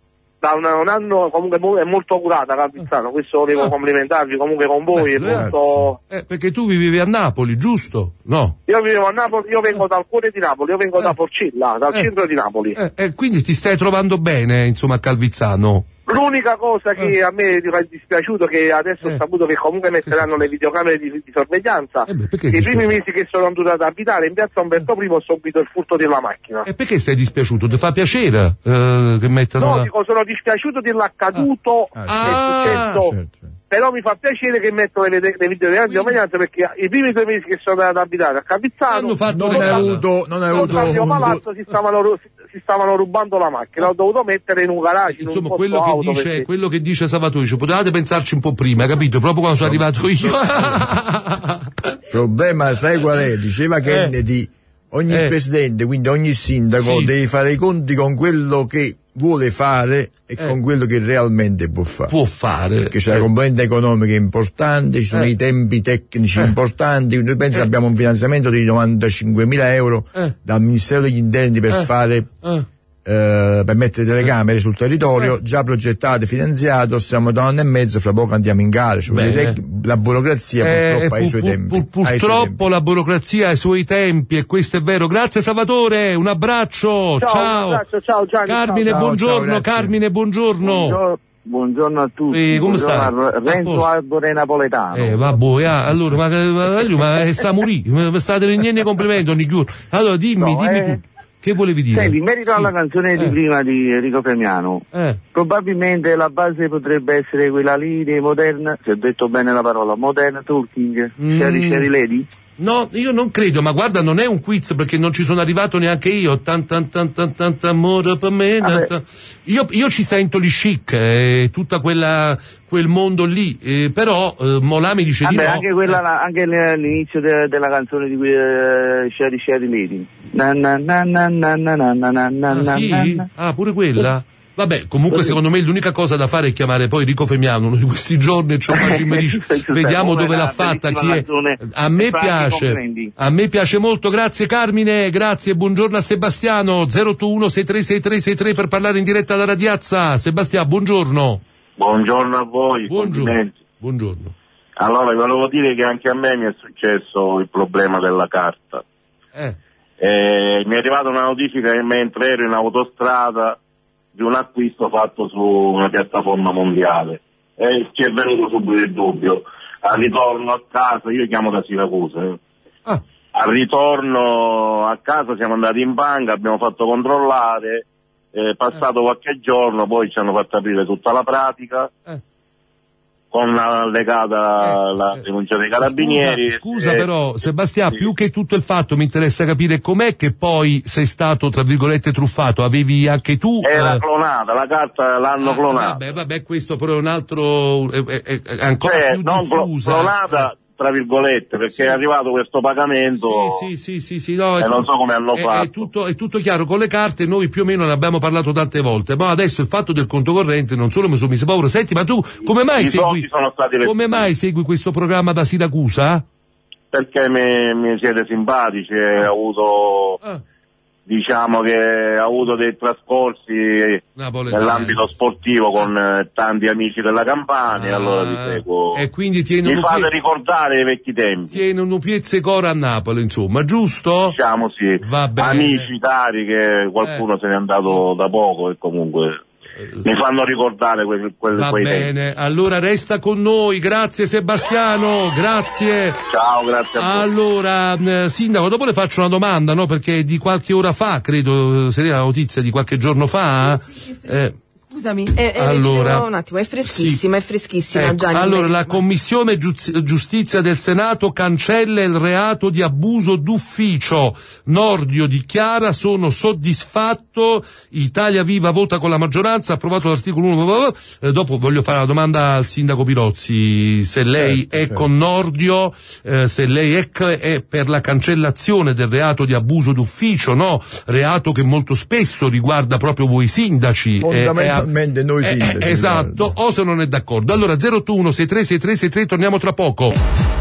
da un, un anno comunque è molto curata Calvizzano, questo volevo ah. complimentarvi comunque con voi. Beh, è molto... eh, perché tu vivevi a Napoli, giusto? No? Io vivevo a Napoli, io vengo dal cuore di Napoli, io vengo eh. da Porcella, dal eh. centro di Napoli. E eh, eh, quindi ti stai trovando bene, insomma, a Calvizzano? L'unica cosa che eh. a me mi è dispiaciuto, che adesso eh. ho saputo che comunque metteranno le videocamere di, di sorveglianza, eh beh, i primi mesi che sono andato ad abitare in piazza Umberto I ho subito il furto della macchina. E perché sei dispiaciuto? Ti fa piacere eh, che mettano... No, la... dico, sono dispiaciuto dell'accaduto ah. che è successo, certo, certo. Però mi fa piacere che mettono le, le video di sorveglianza, perché i primi due mesi che sono andato ad abitare a Calvizzano non hai avuto, non hai avuto un palazzo, si stavano si stavano rubando la macchina, ho dovuto mettere in un garage. Insomma, in un quello che auto dice perché... quello che dice Salvatore, cioè, potevate pensarci un po' prima, capito? Proprio quando sono arrivato io. Il problema, sai qual è? Diceva Kennedy, eh. ogni eh. presidente, quindi ogni sindaco, sì. deve fare i conti con quello che vuole fare e eh. con quello che realmente può fare. Può fare. Perché c'è eh. la componente economica importante, ci sono eh. i tempi tecnici eh. importanti. Noi penso eh. abbiamo un finanziamento di novantacinquemila euro eh. dal Ministero degli Interni per eh. fare eh. Eh, per mettere telecamere sul territorio, eh. già progettato e finanziato, siamo da un anno e mezzo, fra poco andiamo in gara. Cioè, tec- la burocrazia eh, purtroppo ha i suoi pu- tempi. Pu- purtroppo i suoi tempi. La burocrazia ha i suoi tempi, e questo è vero. Grazie Salvatore, un abbraccio, ciao. Ciao, un abbraccio, ciao Gianni. Carmine, ciao. buongiorno, ciao, Carmine, buongiorno. Buongiorno. Buongiorno a tutti. Eh, come stai? Renzo Arbore Napoletano. Eh, vabbè, ah, allora, ma, ma, ma, ma sta a morire, state niente complimenti ogni giorno. Allora, dimmi, no, dimmi eh... tu. Che volevi dire? Senti, in merito sì. alla canzone di eh. prima di Enrico Premiano, eh. probabilmente la base potrebbe essere quella lì di Modern, se ho detto bene la parola, Modern Talking, mm. Sherry Sherry Lady? No, io non credo, ma guarda, non è un quiz perché non ci sono arrivato neanche io. Tan tan tan tan tan, tan amore per me. Tan, io, io ci sento gli Chic, eh, tutta quella quel mondo lì, eh, però eh, Molà mi dice Vabbè, di no. Anche, quella, eh. anche l'inizio de, della canzone di cui uh, Sherry Sherry Lady. Na na na na na na na na na Ah, sì? na na. Ah, pure quella? Vabbè, comunque secondo me l'unica cosa da fare è chiamare poi Rico Femiano uno di questi giorni e c'ho mi dice, vediamo dove l'ha fatta, chi è. A me piace, a me piace molto, grazie Carmine, grazie, buongiorno a Sebastiano, zero otto uno sei tre sei tre sei tre per parlare in diretta da Radiazza. Sebastiano, buongiorno. Buongiorno a voi, buongiorno. Buongiorno. Allora, volevo dire che anche a me mi è successo il problema della carta. Eh. Eh, mi è arrivata una notifica che mentre ero in autostrada di un acquisto fatto su una piattaforma mondiale e ci è venuto subito il dubbio. Al ritorno a casa, io chiamo da Siracusa, eh. ah. al ritorno a casa siamo andati in banca, abbiamo fatto controllare, è passato eh. qualche giorno, poi ci hanno fatto aprire tutta la pratica eh. con allegata eh, la eh. denuncia dei carabinieri. Scusa, scusa eh, però Sebastiano, sì. più che tutto il fatto mi interessa capire com'è che poi sei stato tra virgolette truffato, avevi anche tu era eh... clonata, la carta l'hanno ah, clonata. Vabbè, vabbè, questo però è un altro è, è, è ancora cioè, più non diffusa. Clonata tra virgolette, perché sì. è arrivato questo pagamento sì, sì, sì, sì, no, e non so come hanno è, fatto. È tutto, è tutto chiaro, con le carte noi più o meno ne abbiamo parlato tante volte, ma adesso il fatto del conto corrente non solo mi sono messo paura. Senti, ma tu come mai, segui, sono stati come mai segui questo programma da Siracusa? Perché mi, mi siete simpatici e ho avuto ah. diciamo che ha avuto dei trascorsi Napoletano. nell'ambito sportivo con eh, tanti amici della Campania, ah, allora vi seguo. E quindi tieni mi fate pie... ricordare i vecchi tempi. Tiene un piezze cora a Napoli, insomma, giusto? Diciamo sì. Va bene. Amici cari che qualcuno eh. se n'è andato da poco e comunque mi fanno ricordare quel, quel, Va quei bene, tempi. Allora resta con noi, grazie Sebastiano, grazie. Ciao, grazie a voi. Allora, eh, Sindaco, dopo le faccio una domanda, no? Perché di qualche ora fa, credo, seria la notizia di qualche giorno fa. Sì, sì, sì, eh, Scusami, eh, eh, allora, un attimo, è freschissima, sì. è freschissima, ecco, Gianni. allora, la Commissione Giustizia del Senato cancella il reato di abuso d'ufficio. Nordio dichiara: sono soddisfatto, Italia Viva vota con la maggioranza, approvato l'articolo uno. Eh, dopo voglio fare la domanda al sindaco Pirozzi, se lei certo, è certo. con Nordio, eh, se lei è, è per la cancellazione del reato di abuso d'ufficio, no? Reato che molto spesso riguarda proprio voi sindaci. Fondamentalmente eh, noi sindaci. Eh, esatto, o se non è d'accordo. Allora zero otto uno sei tre sei tre sei tre, torniamo tra poco.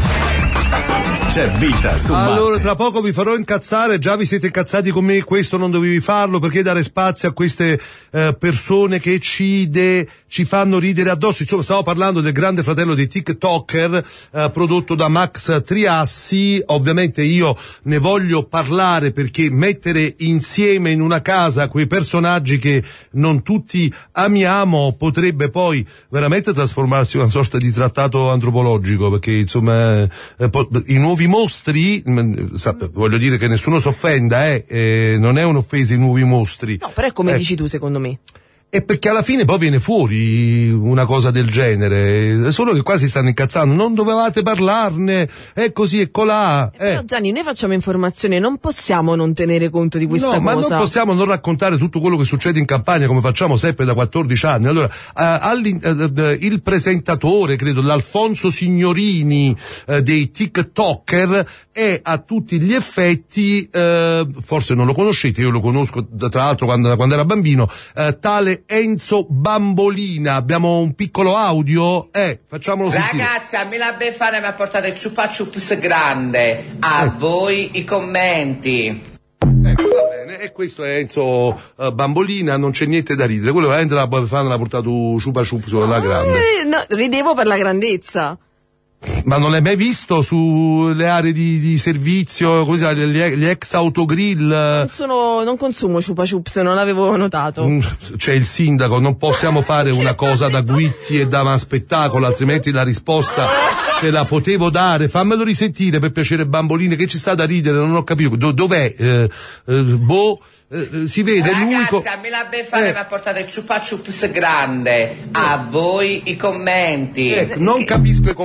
C'è vita su Marte. Allora tra poco vi farò incazzare, già vi siete incazzati con me, questo non dovevi farlo, perché dare spazio a queste eh, persone che ci, de, ci fanno ridere addosso. Insomma, stavo parlando del grande fratello dei TikToker eh, prodotto da Max Triassi. Ovviamente io ne voglio parlare perché mettere insieme in una casa quei personaggi che non tutti amiamo potrebbe poi veramente trasformarsi in una sorta di trattato antropologico, perché insomma eh, po- i nuovi mostri, voglio dire che nessuno si offenda, eh, eh, non è un'offesa i nuovi mostri. No, però è come eh, dici tu, secondo me. E perché alla fine poi viene fuori una cosa del genere, solo che qua si stanno incazzando, non dovevate parlarne, è così e colà. Eh, però Gianni, noi facciamo informazione, non possiamo non tenere conto di questa no, cosa. No, ma non possiamo non raccontare tutto quello che succede in Campania, come facciamo sempre da quattordici anni. Allora, uh, uh, il presentatore, credo, l'Alfonso Signorini uh, dei TikToker è a tutti gli effetti, uh, forse non lo conoscete, io lo conosco tra l'altro quando, quando era bambino, uh, tale Enzo Bambolina. Abbiamo un piccolo audio, eh, facciamolo sentire. Ragazzi, a me la Befana mi ha portato il Chupa Chups grande, a eh. voi i commenti. Ecco, va bene, e questo è Enzo uh, Bambolina, non c'è niente da ridere, quello veramente la Befana l'ha portato Chupa Chups sulla grande. Eh, no, ridevo per la grandezza. Ma non l'hai mai visto sulle aree di, di servizio, così, gli, gli ex autogrill? Non sono, non consumo Chupa Chups, non l'avevo notato. C'è il sindaco, non possiamo fare una cosa da Guitti e da spettacolo, altrimenti la risposta te la potevo dare. Fammelo risentire per piacere, Bamboline, che ci sta da ridere, non ho capito. Do, dov'è? Eh, eh, boh. Eh, si vede ragazzi, l'unico... a me la Befana eh. mi ha portato il Chupa Chups grande, a voi i commenti. Eh, non capisco i commenti.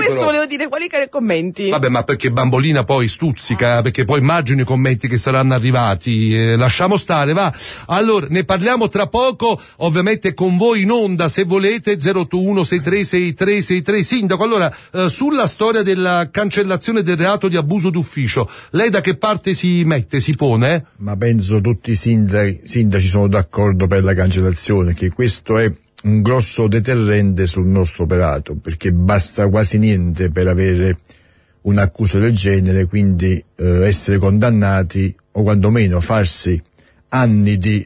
questo però. volevo dire, quali commenti? Vabbè, ma perché Bambolina poi stuzzica, perché poi immagino i commenti che saranno arrivati, eh, lasciamo stare, va. Allora, ne parliamo tra poco, ovviamente con voi in onda, se volete, zero otto uno sei tre sei tre sei tre. Sindaco, allora, eh, sulla storia della cancellazione del reato di abuso d'ufficio, lei da che parte si mette, si pone? Ma penso tutti i sindaci, sindaci sono d'accordo per la cancellazione, che questo è un grosso deterrente sul nostro operato, perché basta quasi niente per avere un'accusa del genere, quindi eh, essere condannati o quantomeno farsi anni di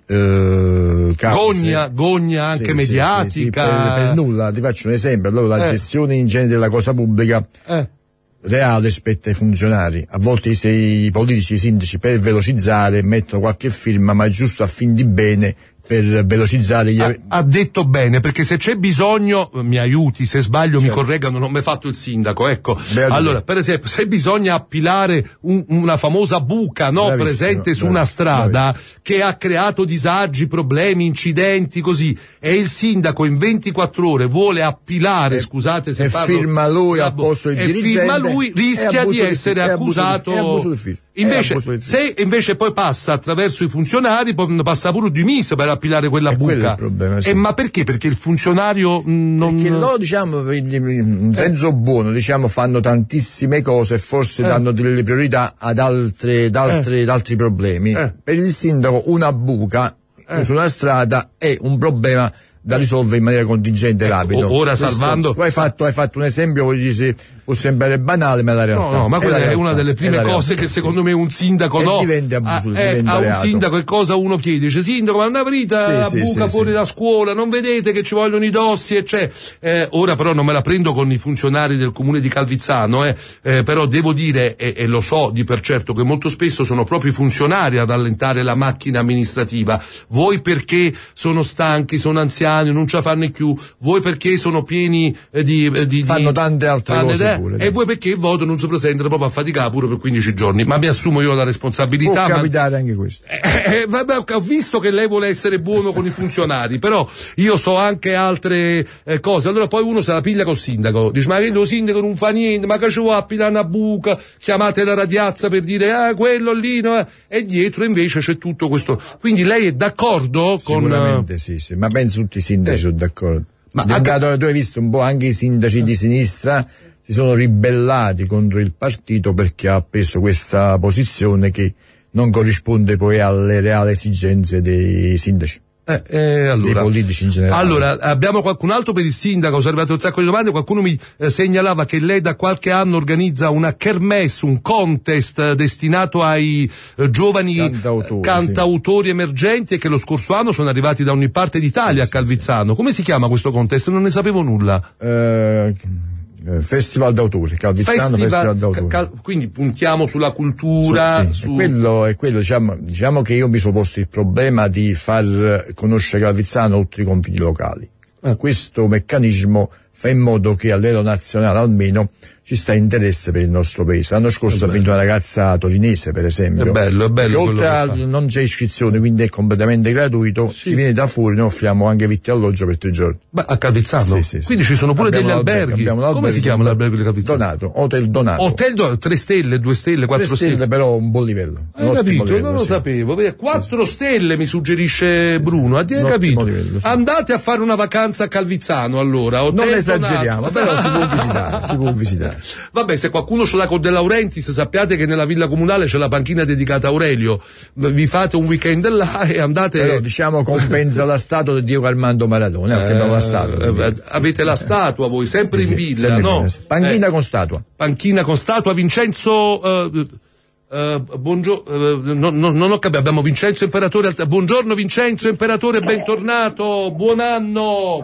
eh, cause. Gogna, gogna anche sì, mediatica. Sì, sì, sì, per, per nulla, ti faccio un esempio. Allora, la eh. gestione in genere della cosa pubblica eh. reale spetta ai funzionari. A volte i, i politici, i sindaci, per velocizzare mettono qualche firma, ma è giusto a fin di bene per velocizzare gli ha, ha detto bene, perché se c'è bisogno, mi aiuti, se sbaglio certo. mi correggano, non mi ha fatto il sindaco, ecco. Beh, allora, per esempio, se bisogna appilare un, una famosa buca, no, presente su una strada bravissimo. Che ha creato disagi, problemi, incidenti, così, e il sindaco in ventiquattro ore vuole appilare, e, scusate se e parlo, firma lui a posto del dirigente, e firma lui, rischia di essere di, accusato. È abuso d'ufficio. Invece, se invece poi passa attraverso i funzionari, poi passa pure di mese per appilare quella e buca. È il problema, sì. E ma perché? Perché il funzionario mh, non... Perché loro, diciamo, in senso eh. buono, diciamo, fanno tantissime cose e forse eh. danno delle priorità ad altre, ad altri, eh. ad altri problemi. Eh. Per il sindaco una buca eh. su una strada è un problema da risolvere in maniera contingente e ecco, rapido. Ora Questo, salvando... Tu hai fatto, hai fatto un esempio, poi dici, può sembrare banale, ma è la realtà. No, no, ma quella è, è una delle prime cose che secondo me un sindaco e no. Diventa abuso, a, eh, diventa a un reato. sindaco che cosa uno chiede? Dice, sindaco, ma non aprite sì, la sì, buca sì, fuori sì. da scuola, non vedete che ci vogliono i dossi, e c'è. Eh, ora però non me la prendo con i funzionari del comune di Calvizzano, eh, eh, però devo dire, e, e lo so di per certo, che molto spesso sono proprio i funzionari a rallentare la macchina amministrativa. Voi perché sono stanchi, sono anziani, non ce la fanno più, voi perché sono pieni eh, di, eh, di... Fanno di, tante altre cose eh, pure. E voi perché il voto non si presentano proprio a faticare pure per quindici giorni, ma mi assumo io la responsabilità. Può capitare ma... anche questo. Eh, eh, vabbè, ho visto che lei vuole essere buono con i funzionari, però io so anche altre eh, cose. Allora poi uno se la piglia col sindaco, dice ma che lo sindaco non fa niente, ma che ci vuole a pilare una buca, chiamate la radiazza per dire ah quello lì, no? E dietro invece c'è tutto questo. Quindi lei è d'accordo con... Sicuramente sì, sì, ma penso tutti i sindaci eh. sono d'accordo. Ma anche... tu hai visto un po' anche i sindaci di sinistra si sono ribellati contro il partito perché ha preso questa posizione che non corrisponde poi alle reali esigenze dei sindaci. Eh, eh, allora, dei politici in generale. Allora, abbiamo qualcun altro per il sindaco, sono arrivate un sacco di domande, qualcuno mi eh, segnalava che lei da qualche anno organizza una kermesse, un contest eh, destinato ai eh, giovani cantautori, cantautori sì. emergenti e che lo scorso anno sono arrivati da ogni parte d'Italia sì, a Calvizzano. Sì. Come si chiama questo contest? Non ne sapevo nulla. Eh... Festival d'autori, Calvizzano Festival, Festival d'autori. Cal- quindi puntiamo sulla cultura. Su, sì. su... È quello, è quello diciamo, diciamo che io mi sono posto il problema di far conoscere Calvizzano oltre i confini locali. Eh. Questo meccanismo fa in modo che a livello nazionale almeno ci sta interesse per il nostro paese. L'anno scorso ha vinto una ragazza torinese, per esempio. È bello, è bello. Oltre a non c'è iscrizione, quindi è completamente gratuito. Sì. Chi viene da fuori noi offriamo anche vitto e alloggio per tre giorni. Beh, a Calvizzano? Sì, sì, sì. Quindi ci sono pure abbiamo degli alberghi. Come si chiama l'albergo di Calvizzano? Donato, Hotel Donato. Hotel Donato, tre stelle, due stelle, quattro tre stelle. stelle però un buon livello. Hai capito? Livello, non lo sì. sapevo. Quattro sì. stelle mi suggerisce sì, Bruno. Hai capito? Livello, sì. Andate a fare una vacanza a Calvizzano allora. Hotel non esageriamo, però si può visitare, si può visitare. Vabbè, se qualcuno ce l'ha con De Laurentiis, sappiate che nella villa comunale c'è la panchina dedicata a Aurelio. Vi fate un weekend là e andate. Però diciamo compensa la statua di Diego Armando Maradona, perché abbiamo la statua. Eh, avete la statua voi, sempre in villa, no? Panchina eh, con statua. Panchina con statua, Vincenzo. Uh, Uh, buongiorno, uh, no, no, non ho capito, abbiamo Vincenzo Imperatore. Buongiorno Vincenzo Imperatore, bentornato, buon anno.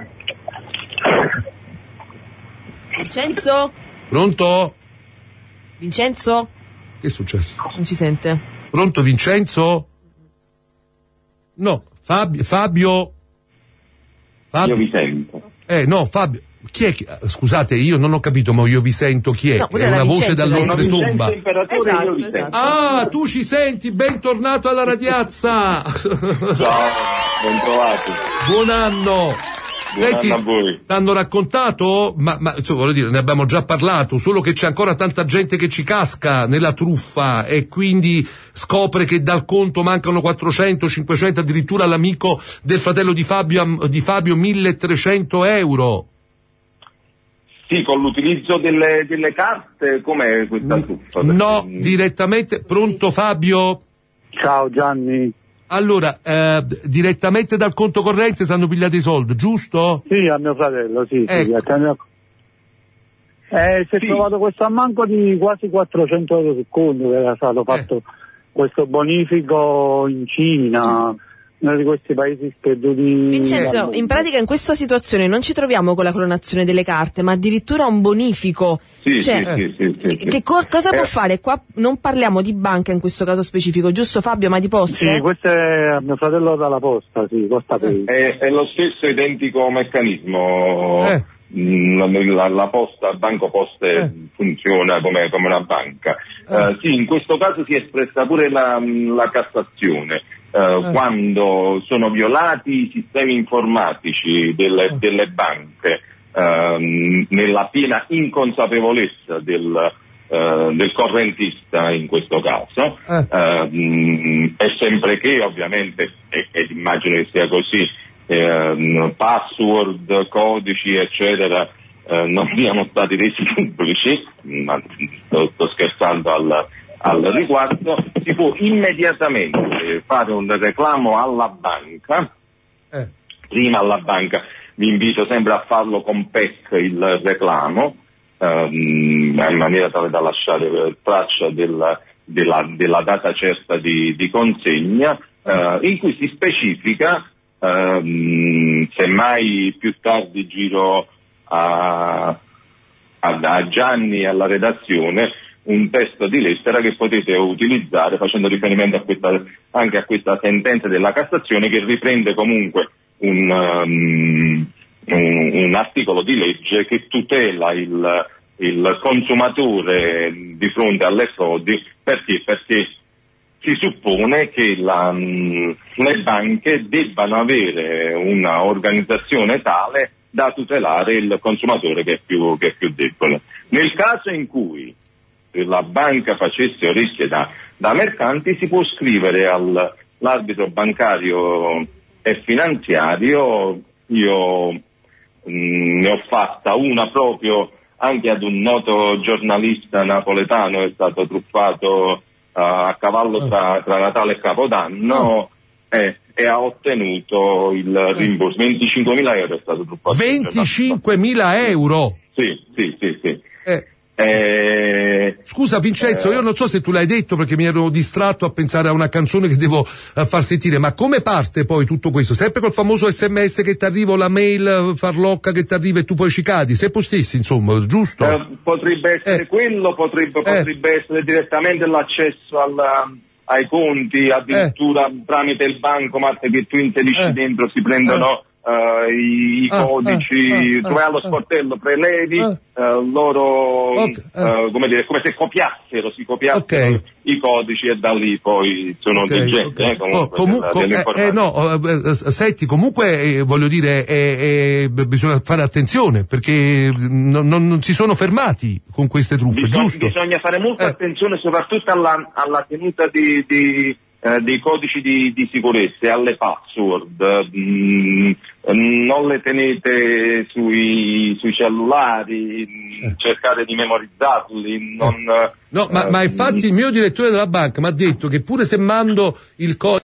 Vincenzo? Pronto? Vincenzo? Che è successo? Non ci sente. Pronto Vincenzo? No, Fabio, Fabio? Fabio? Io vi sento. Eh no, Fabio. Chi è? Chi? Scusate, io non ho capito, ma io vi sento chi è? No, è una voce dall'oltretomba. Esatto, esatto. Ah, tu ci senti, bentornato alla radiazza. Ciao, ben trovati. Buon anno. Senti, a voi. t'hanno raccontato, ma, ma insomma, voglio dire, ne abbiamo già parlato, solo che c'è ancora tanta gente che ci casca nella truffa e quindi scopre che dal conto mancano quattrocento, cinquecento, addirittura l'amico del fratello di Fabio, di Fabio milletrecento euro. Sì, con l'utilizzo delle, delle carte, com'è questa truffa? No, direttamente. Pronto Fabio? Ciao Gianni. Allora, eh, direttamente dal conto corrente si hanno pigliati i soldi, giusto? Sì, a mio fratello, sì. Ecco. sì a mio... eh, si è Sì. trovato questo ammanco di quasi quattrocento euro sul conto, che era stato fatto Eh. questo bonifico in Cina, uno di questi paesi sperduti. Vincenzo, in pratica in questa situazione non ci troviamo con la clonazione delle carte, ma addirittura un bonifico. Sì, Cioè, sì, sì, sì, sì, che sì. co- cosa può Eh. fare? Qua non parliamo di banca in questo caso specifico, giusto Fabio, ma di poste? Sì, questo è a mio fratello dalla posta, sì, Posta Pay. È, è lo stesso identico meccanismo. Eh. Mm, La, la- la posta, il banco poste Eh. funziona come, come una banca. Eh, sì, in questo caso si è espressa pure la, la Cassazione. Eh, quando sono violati i sistemi informatici delle, delle banche ehm, nella piena inconsapevolezza del, eh, del correntista in questo caso, ehm, è sempre che ovviamente, e, e immagino che sia così, ehm, password, codici eccetera eh, non siano stati resi pubblici, ma sto, sto scherzando al, al riguardo, si può immediatamente fare un reclamo alla banca, Eh. prima alla banca, vi invito sempre a farlo con P E C il reclamo, ehm, in maniera tale da lasciare traccia della, della, della data certa di, di consegna, eh, in cui si specifica, ehm, semmai più tardi giro a, a, a Gianni e alla redazione, un testo di lettera che potete utilizzare facendo riferimento a questa, anche a questa sentenza della Cassazione, che riprende comunque un, um, un, un articolo di legge che tutela il, il consumatore di fronte alle frodi. Perché? Perché si suppone che la, mh, le banche debbano avere una organizzazione tale da tutelare il consumatore che è più, che è più debole. Nel caso in cui la banca facesse orecchie da, da mercanti, si può scrivere all'arbitro bancario e finanziario. Io mh, ne ho fatta una proprio anche ad un noto giornalista napoletano che è stato truffato uh, a cavallo tra, tra Natale e Capodanno, e, e ha ottenuto il rimborso. venticinquemila euro è stato truffato. venticinquemila euro? Sì, sì, sì, sì. Eh. Eh, Scusa Vincenzo, eh, io non so se tu l'hai detto perché mi ero distratto a pensare a una canzone che devo uh, far sentire, ma come parte poi tutto questo? Sempre col famoso sms che ti arriva o la mail uh, farlocca che ti arriva e tu poi ci cadi? Se postessi, insomma, giusto? eh, potrebbe essere Eh. quello, potrebbe, Eh. potrebbe essere direttamente l'accesso alla, ai conti, addirittura tramite il bancomat che tu inserisci Eh. dentro, si prendono eh, i, i Ah, codici, ah, ah, tu vai allo ah. sportello, prelevi, Ah. eh, loro Ok, eh, come dire, come se copiassero, si copiassero Ok. i codici e da lì poi sono Ok, degenti, ok. eh, comunque, Oh, comu- della- co- eh, dell'informatica. eh, no, eh, eh, senti, comunque eh, voglio dire, eh, eh, b- bisogna fare attenzione perché non, non- non si sono fermati con queste truffe, Bisogna, giusto? bisogna fare molta Eh. attenzione soprattutto alla, alla tenuta di, di, eh, dei codici di, di sicurezza e alle password. Mm, non le tenete sui, sui cellulari, Eh. cercate di memorizzarli. Non, No, ma, eh, ma infatti il mio direttore della banca mi ha detto che pure se mando il codice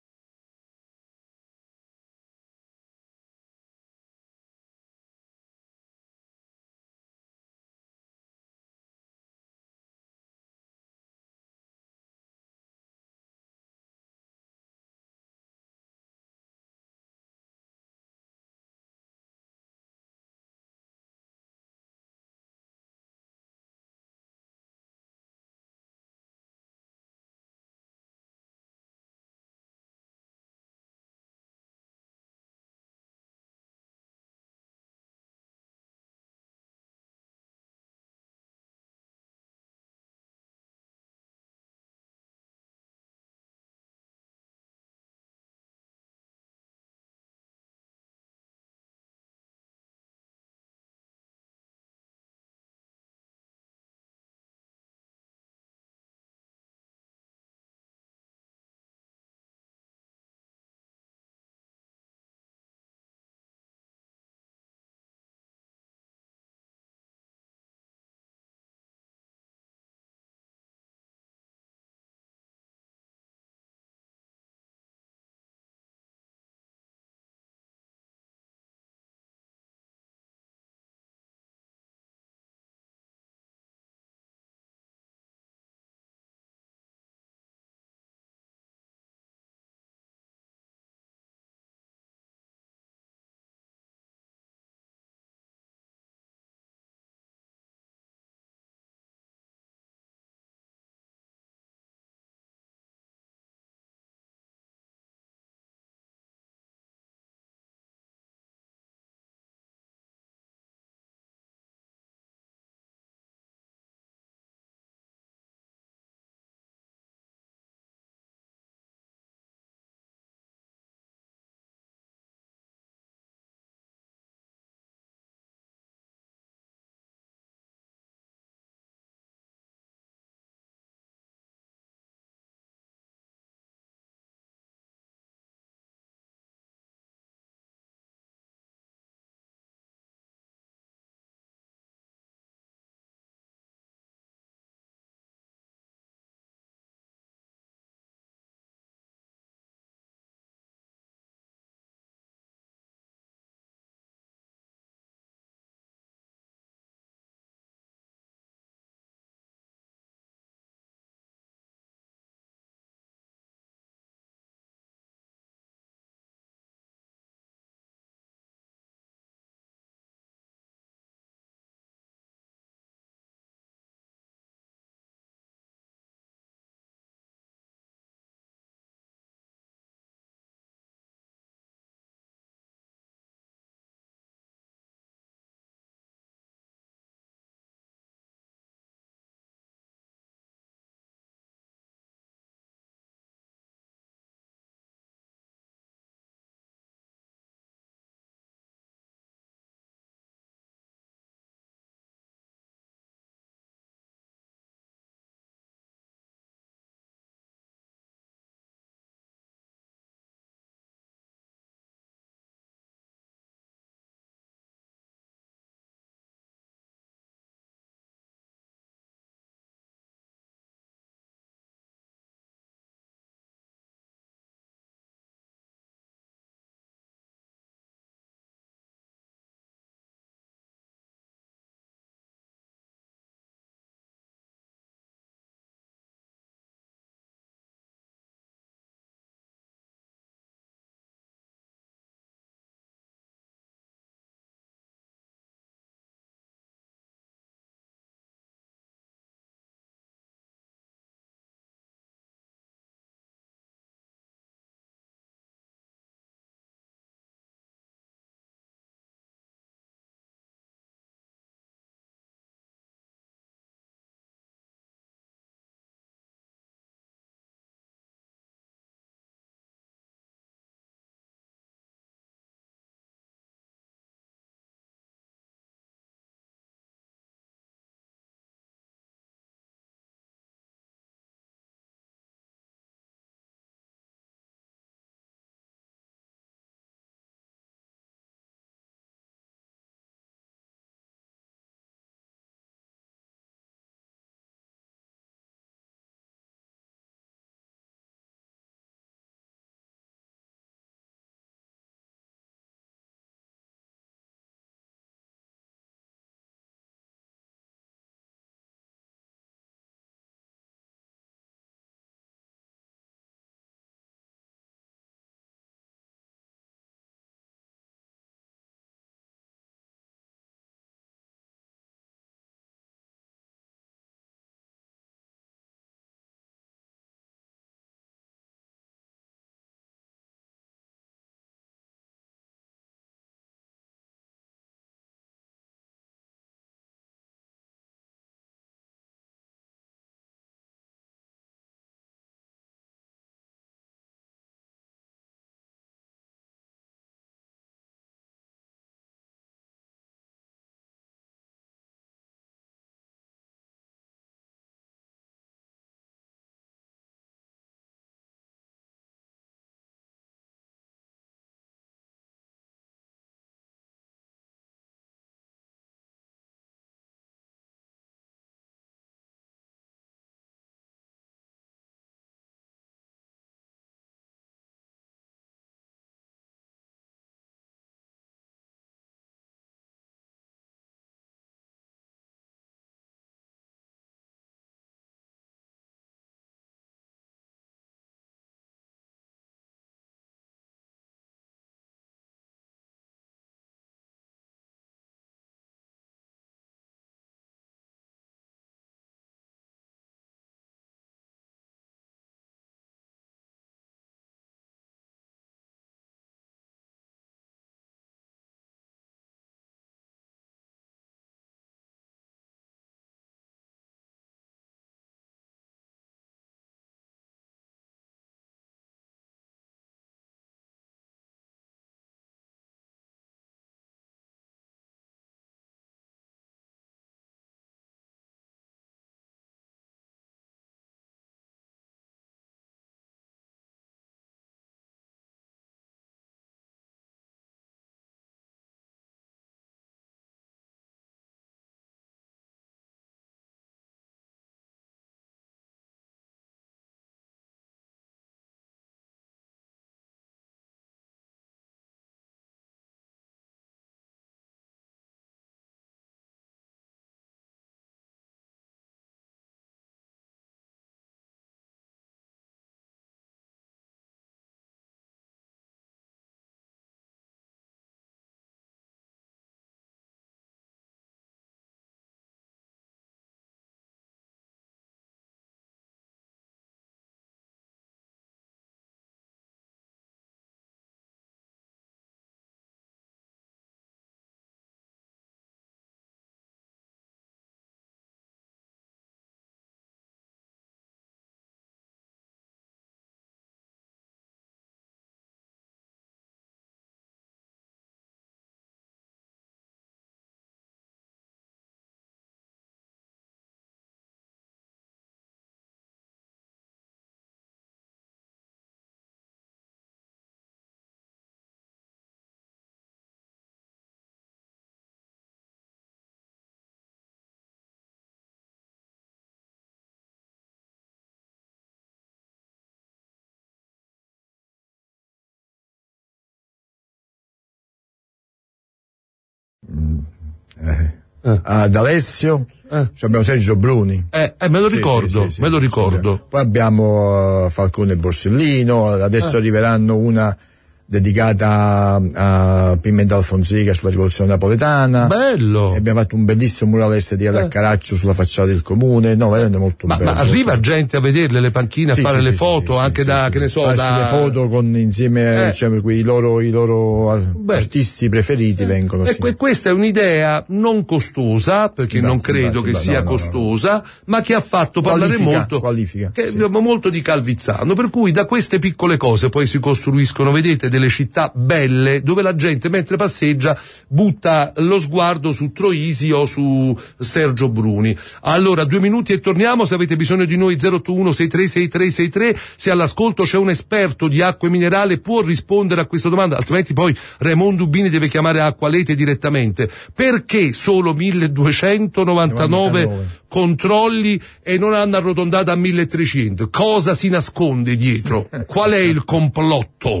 eh, eh. ad Alessio, eh. cioè abbiamo Sergio Bruni. Eh, eh me lo ricordo, sì, sì, sì, me lo ricordo. Sì, poi abbiamo uh, Falcone e Borsellino, adesso eh. arriveranno una dedicata a, a Pimentel Fonseca sulla rivoluzione napoletana. Bello! E abbiamo fatto un bellissimo murales di Ada eh. Caraccio sulla facciata del comune. No, veramente molto ma, bello. Ma arriva molto gente a vederle le panchine, sì, a fare sì, le sì, foto, sì, anche sì, da, sì, che ne so, farsi da... le foto con insieme eh. cioè, i loro, i loro Beh. artisti preferiti eh. vengono. E sì. que- questa è un'idea non costosa, perché no, non credo no, che no, sia no, costosa, no, no. ma che ha fatto parlare qualifica, molto, qualifica, che sì. abbiamo molto di Calvizzano, per cui da queste piccole cose poi si costruiscono, vedete, delle città belle dove la gente mentre passeggia butta lo sguardo su Troisi o su Sergio Bruni. Allora, due minuti e torniamo. Se avete bisogno di noi, zero otto uno sei tre sei tre sei tre. Se all'ascolto c'è un esperto di acque minerali può rispondere a questa domanda, altrimenti poi Raimondo Dubini deve chiamare Acqualete direttamente. Perché solo milleduecentonovantanove controlli e non hanno arrotondato a milletrecento? Cosa si nasconde dietro? Qual è il complotto?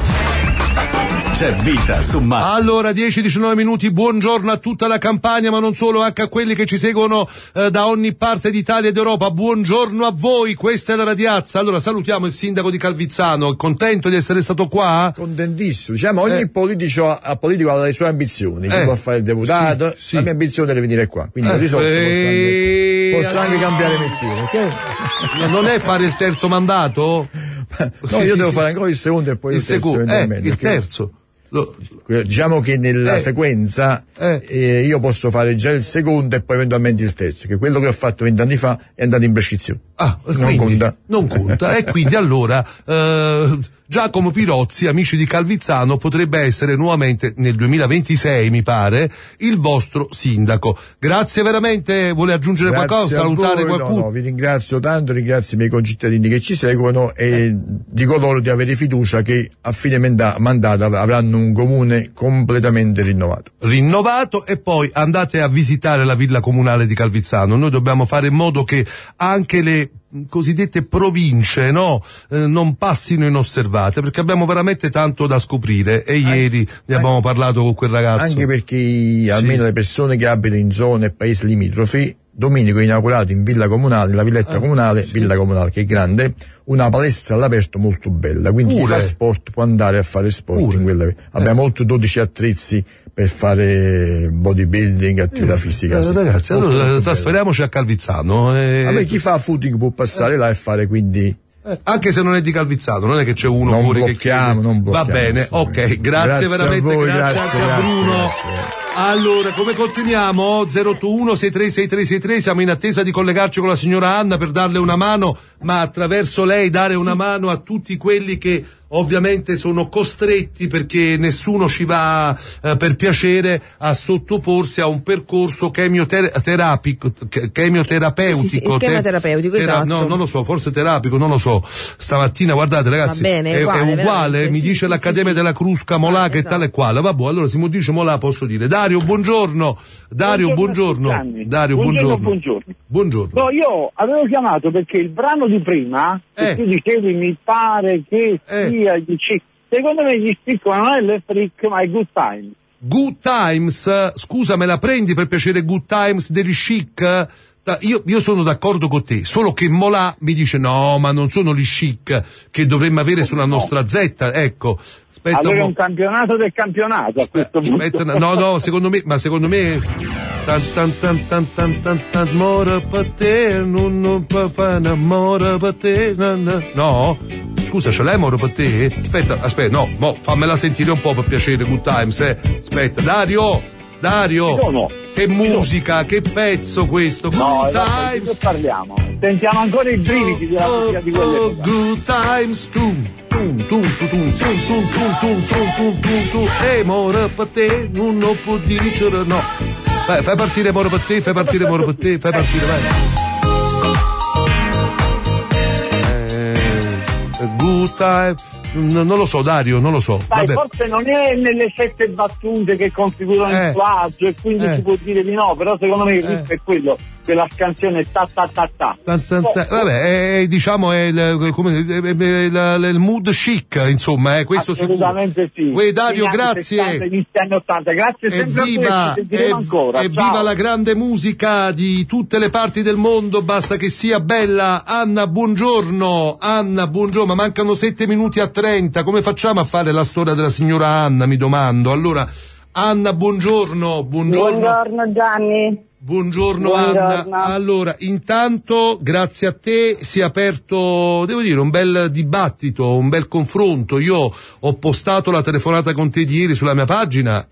C'è vita su Marte. Allora, dieci diciannove minuti, buongiorno a tutta la Campania, ma non solo, anche a quelli che ci seguono eh, da ogni parte d'Italia ed Europa. Buongiorno a voi, questa è la Radiazza. Allora, salutiamo il sindaco di Calvizzano, contento di essere stato qua? Contentissimo, diciamo, ogni eh. politico, ha, politico ha le sue ambizioni, chi eh. può fare il deputato, sì, sì. la mia ambizione è venire qua, quindi eh. ho risolto, e... posso, anche, posso anche cambiare mestiere, ok? Non è fare il terzo mandato? No, io devo fare ancora il secondo e poi il, il terzo. Secondo, eh, il terzo. Lo... Diciamo che nella eh, sequenza eh. Eh, io posso fare già il secondo e poi eventualmente il terzo, che quello che ho fatto vent'anni fa è andato in prescrizione. Ah, non quindi, conta. Non conta. E quindi allora eh, Giacomo Pirozzi, amici di Calvizzano, potrebbe essere nuovamente nel duemilaventisei, mi pare, il vostro sindaco. Grazie veramente, vuole aggiungere Grazie qualcosa, salutare voi, qualcuno? No, no, vi ringrazio tanto, ringrazio i miei concittadini che ci seguono e eh. dico loro di avere fiducia che a fine mandato avranno un comune completamente rinnovato. Rinnovato, e poi andate a visitare la villa comunale di Calvizzano. Noi dobbiamo fare in modo che anche le cosiddette province, no, eh, non passino inosservate, perché abbiamo veramente tanto da scoprire e anche, ieri ne abbiamo anche, parlato con quel ragazzo. Anche perché sì. almeno le persone che abitano in zone e paesi limitrofi, Domenico ha inaugurato in villa comunale, nella villetta ah, comunale, sì. villa comunale che è grande, una palestra all'aperto molto bella, quindi Pure. chi fa sport può andare a fare sport Pure. in quella. Abbiamo eh. oltre dodici attrezzi per fare bodybuilding, attività eh, fisica. Eh, sì. Ragazzi, allora trasferiamoci a Calvizzano. E... Vabbè, chi fa footing può passare eh. là e fare quindi. Eh, anche se non è di Calvizzano, non è che c'è uno non fuori che chiede. Non Va bene, sì. ok, grazie, grazie veramente, a voi, grazie, grazie anche grazie, a Bruno. Grazie, grazie. Allora, come continuiamo? zero otto uno sei tre sei tre sei tre, siamo in attesa di collegarci con la signora Anna per darle una mano, ma attraverso lei dare una sì. mano a tutti quelli che ovviamente sono costretti, perché nessuno ci va eh, per piacere, a sottoporsi a un percorso chemioterapico, chemioterapeutico. Sì, sì, sì, chemioterapeutico, tera- esatto. No, non lo so, forse terapico, non lo so. Stamattina, guardate ragazzi, bene, è, uguale, è uguale, mi sì, dice sì, l'Accademia sì, della Crusca Molà ah, che esatto. tale e quale. Vabbè, allora se mi dice Molà posso dire. Dario, buongiorno. Dario, buongiorno. buongiorno. Dario, buongiorno. buongiorno. Buongiorno. No, io avevo chiamato perché il brano di prima, eh. che tu dicevi mi pare che eh. sia gli C. Secondo me gli spicco non è l'E-Freak, ma è Good Times. Good Times, scusa, me la prendi per piacere Good Times degli Chic? Io, io sono d'accordo con te, solo che Molà mi dice no, ma non sono gli Chic che dovremmo avere sulla nostra Z, ecco. Aspetta, avere un campionato del campionato a questo eh, punto. Aspetta, no, no, secondo me, ma secondo me tan tan tan tan tan tan tan amore per te, non non fa amore per te, no? Scusa, ce l'hai amore per te? Aspetta, aspetta, no, mo, fammela sentire un po' per piacere, Good Times, eh. Aspetta, Dario, Dario, no, no. che musica, che pezzo questo, Good no, Times. No, parliamo, sentiamo ancora i brividi della musica di quelle. Oh, Good Times, tu. Tum tum tum tum tum tum tum tum tum tum tum tum e amore per te non lo può dicere no. Vai, fai partire amore per te, fai partire amore per te, fai partire, vai. Eh, good time, N- non lo so, Dario, non lo so. Dai, Vabbè. forse non è nelle sette battute che configurano Eh. il plagio e quindi Eh. si può dire di no, però secondo me il rischio è quello della scansione ta ta ta ta. Tan, tan, tan. Vabbè, è, diciamo è il, come, è, è, è il, il mood chic, insomma, è questo Assolutamente sicuro. sì. Uè, Dario, Fine anni grazie. sessanta, inizi anni ottanta. Grazie sempre Evviva, a voi, ci sentiremo ev- ancora. evviva Ciao. la grande musica di tutte le parti del mondo, basta che sia bella. Anna, buongiorno. Anna, buongiorno, ma mancano sette minuti a trenta, come facciamo a fare la storia della signora Anna, mi domando. Allora, Anna, buongiorno, buongiorno. Buongiorno Gianni. Buongiorno, Buongiorno. Anna. Allora, intanto, grazie a te si è aperto, devo dire, un bel dibattito, un bel confronto. Io ho postato la telefonata con te di ieri sulla mia pagina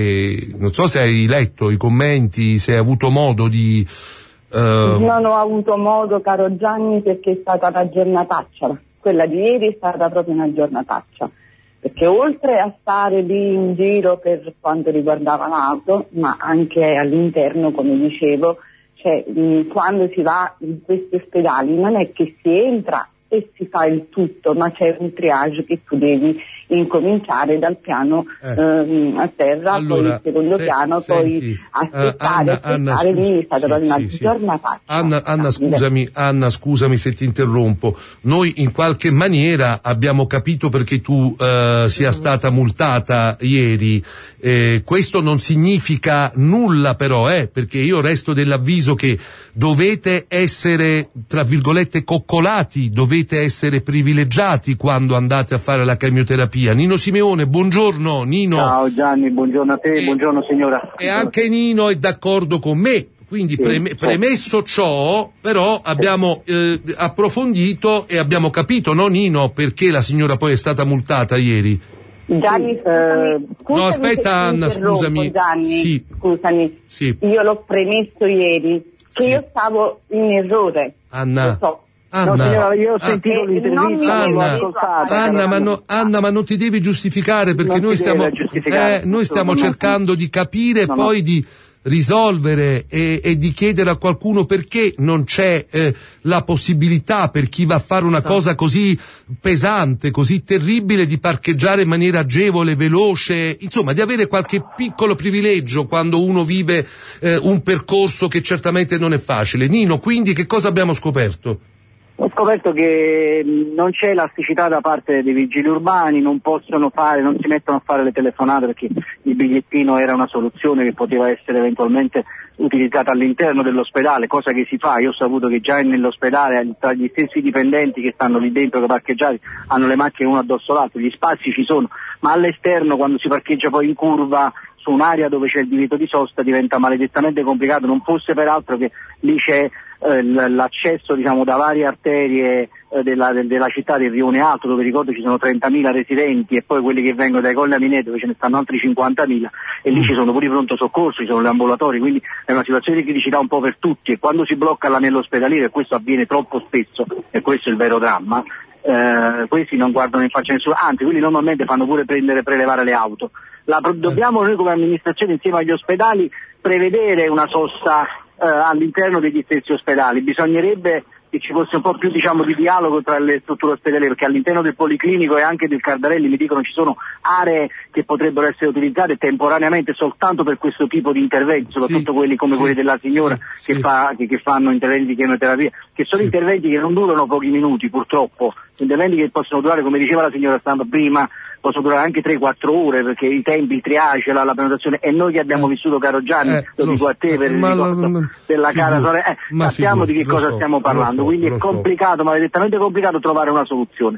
e non so se hai letto i commenti, se hai avuto modo di... eh, Non ho avuto modo, caro Gianni, perché è stata una giornataccia. Quella di ieri è stata proprio una giornataccia. Perché oltre a stare lì in giro per quanto riguardava l'auto, ma anche all'interno, come dicevo, cioè, mh, quando si va in questi ospedali non è che si entra e si fa il tutto, ma c'è un triage che tu devi incominciare dal piano Eh. ehm, a terra, Allora, poi il secondo se- piano, senti, poi aspettare, eh, Anna, Anna, aspettare, scusa, lì è stata sì, proprio una sì, sì. giornata. Anna, Anna, scusami, Anna, scusami se ti interrompo. Noi in qualche maniera abbiamo capito perché tu eh, sia stata multata ieri. Eh, questo non significa nulla però, eh, perché io resto dell'avviso che dovete essere, tra virgolette, coccolati, dovete essere privilegiati quando andate a fare la chemioterapia. Nino Simeone, buongiorno, Nino. Ciao Gianni, buongiorno a te, buongiorno signora. E anche Nino è d'accordo con me. Quindi Sì, preme- certo. premesso ciò, però abbiamo eh, approfondito e abbiamo capito, no Nino, perché la signora poi è stata multata ieri. Gianni, scusami, scusami No, aspetta, se ti Anna, interrompo, scusami. Gianni, Sì. scusami, Sì. io l'ho premesso ieri che Sì. io stavo in errore. Anna. Lo so. Anna, No, signora, io ho Ah, sentito Eh, non mi l'intervista, l'ho Anna, ascoltata. Anna, ma no- Anna, ma non ti devi giustificare perché Non noi si stiamo, deve giustificare, eh, noi stiamo assolutamente. cercando di capire e No, no. poi di risolvere e, e di chiedere a qualcuno perché non c'è eh, la possibilità per chi va a fare una cosa così pesante, così terribile, di parcheggiare in maniera agevole, veloce, insomma di avere qualche piccolo privilegio quando uno vive eh, un percorso che certamente non è facile. Nino, quindi che cosa abbiamo scoperto? Ho scoperto che mh, non c'è elasticità da parte dei vigili urbani, non possono fare, non si mettono a fare le telefonate perché il bigliettino era una soluzione che poteva essere eventualmente utilizzata all'interno dell'ospedale, cosa che si fa. Io ho saputo che già nell'ospedale tra gli stessi dipendenti che stanno lì dentro che parcheggiati hanno le macchine uno addosso all'altro, gli spazi ci sono, ma all'esterno quando si parcheggia poi in curva su un'area dove c'è il divieto di sosta diventa maledettamente complicato, non fosse peraltro che lì c'è eh, l- l'accesso diciamo da varie arterie eh, della, del- della città del Rione Alto, dove ricordo ci sono trentamila residenti e poi quelli che vengono dai Colli Amineti dove ce ne stanno altri cinquantamila e lì ci sono pure i pronto soccorso, ci sono gli ambulatori, quindi è una situazione di criticità un po' per tutti e quando si blocca l'anello ospedaliero, e questo avviene troppo spesso e questo è il vero dramma, eh, questi non guardano in faccia nessuno, anzi quelli normalmente fanno pure prendere prelevare le auto. La, dobbiamo noi come amministrazione insieme agli ospedali prevedere una sosta eh, all'interno degli stessi ospedali, bisognerebbe che ci fosse un po' più diciamo di dialogo tra le strutture ospedaliere, perché all'interno del Policlinico e anche del Cardarelli mi dicono ci sono aree che potrebbero essere utilizzate temporaneamente soltanto per questo tipo di interventi, soprattutto Sì, quelli come sì, quelli della signora sì, che, fa, che, che fanno interventi di chemioterapia, che sono Sì. interventi che non durano pochi minuti purtroppo, interventi che possono durare, come diceva la signora Stampa prima, possono durare anche tre quattro ore perché i tempi, il triage, la, la prenotazione, e noi che abbiamo vissuto, caro Gianni, Eh, lo lo dico so, a te per eh, il ma lo- ricordo lo- della figu- cara sorella, eh, ma sappiamo di che figurati, cosa lo so, stiamo parlando, lo so, quindi lo è so. complicato, maledettamente complicato trovare una soluzione.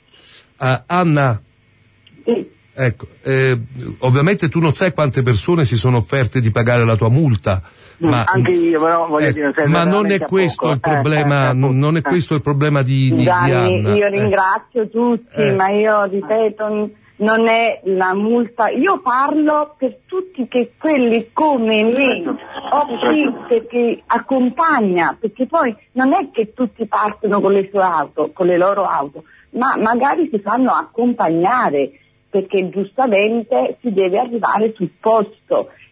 Ah, Anna, Sì. ecco, eh, ovviamente tu non sai quante persone si sono offerte di pagare la tua multa, ma, Anche io però voglio eh, dire, serve ma non è veramente a questo poco. il problema, Eh, eh, appunto, non è eh. questo il problema di, di, di Gianni, Anna. io eh. ringrazio tutti, Eh. ma io ripeto, non è la multa, io parlo per tutti che quelli come me, off che accompagna, perché poi non è che tutti partono con le sue auto, con le loro auto, ma magari si fanno accompagnare, perché giustamente si deve arrivare sul posto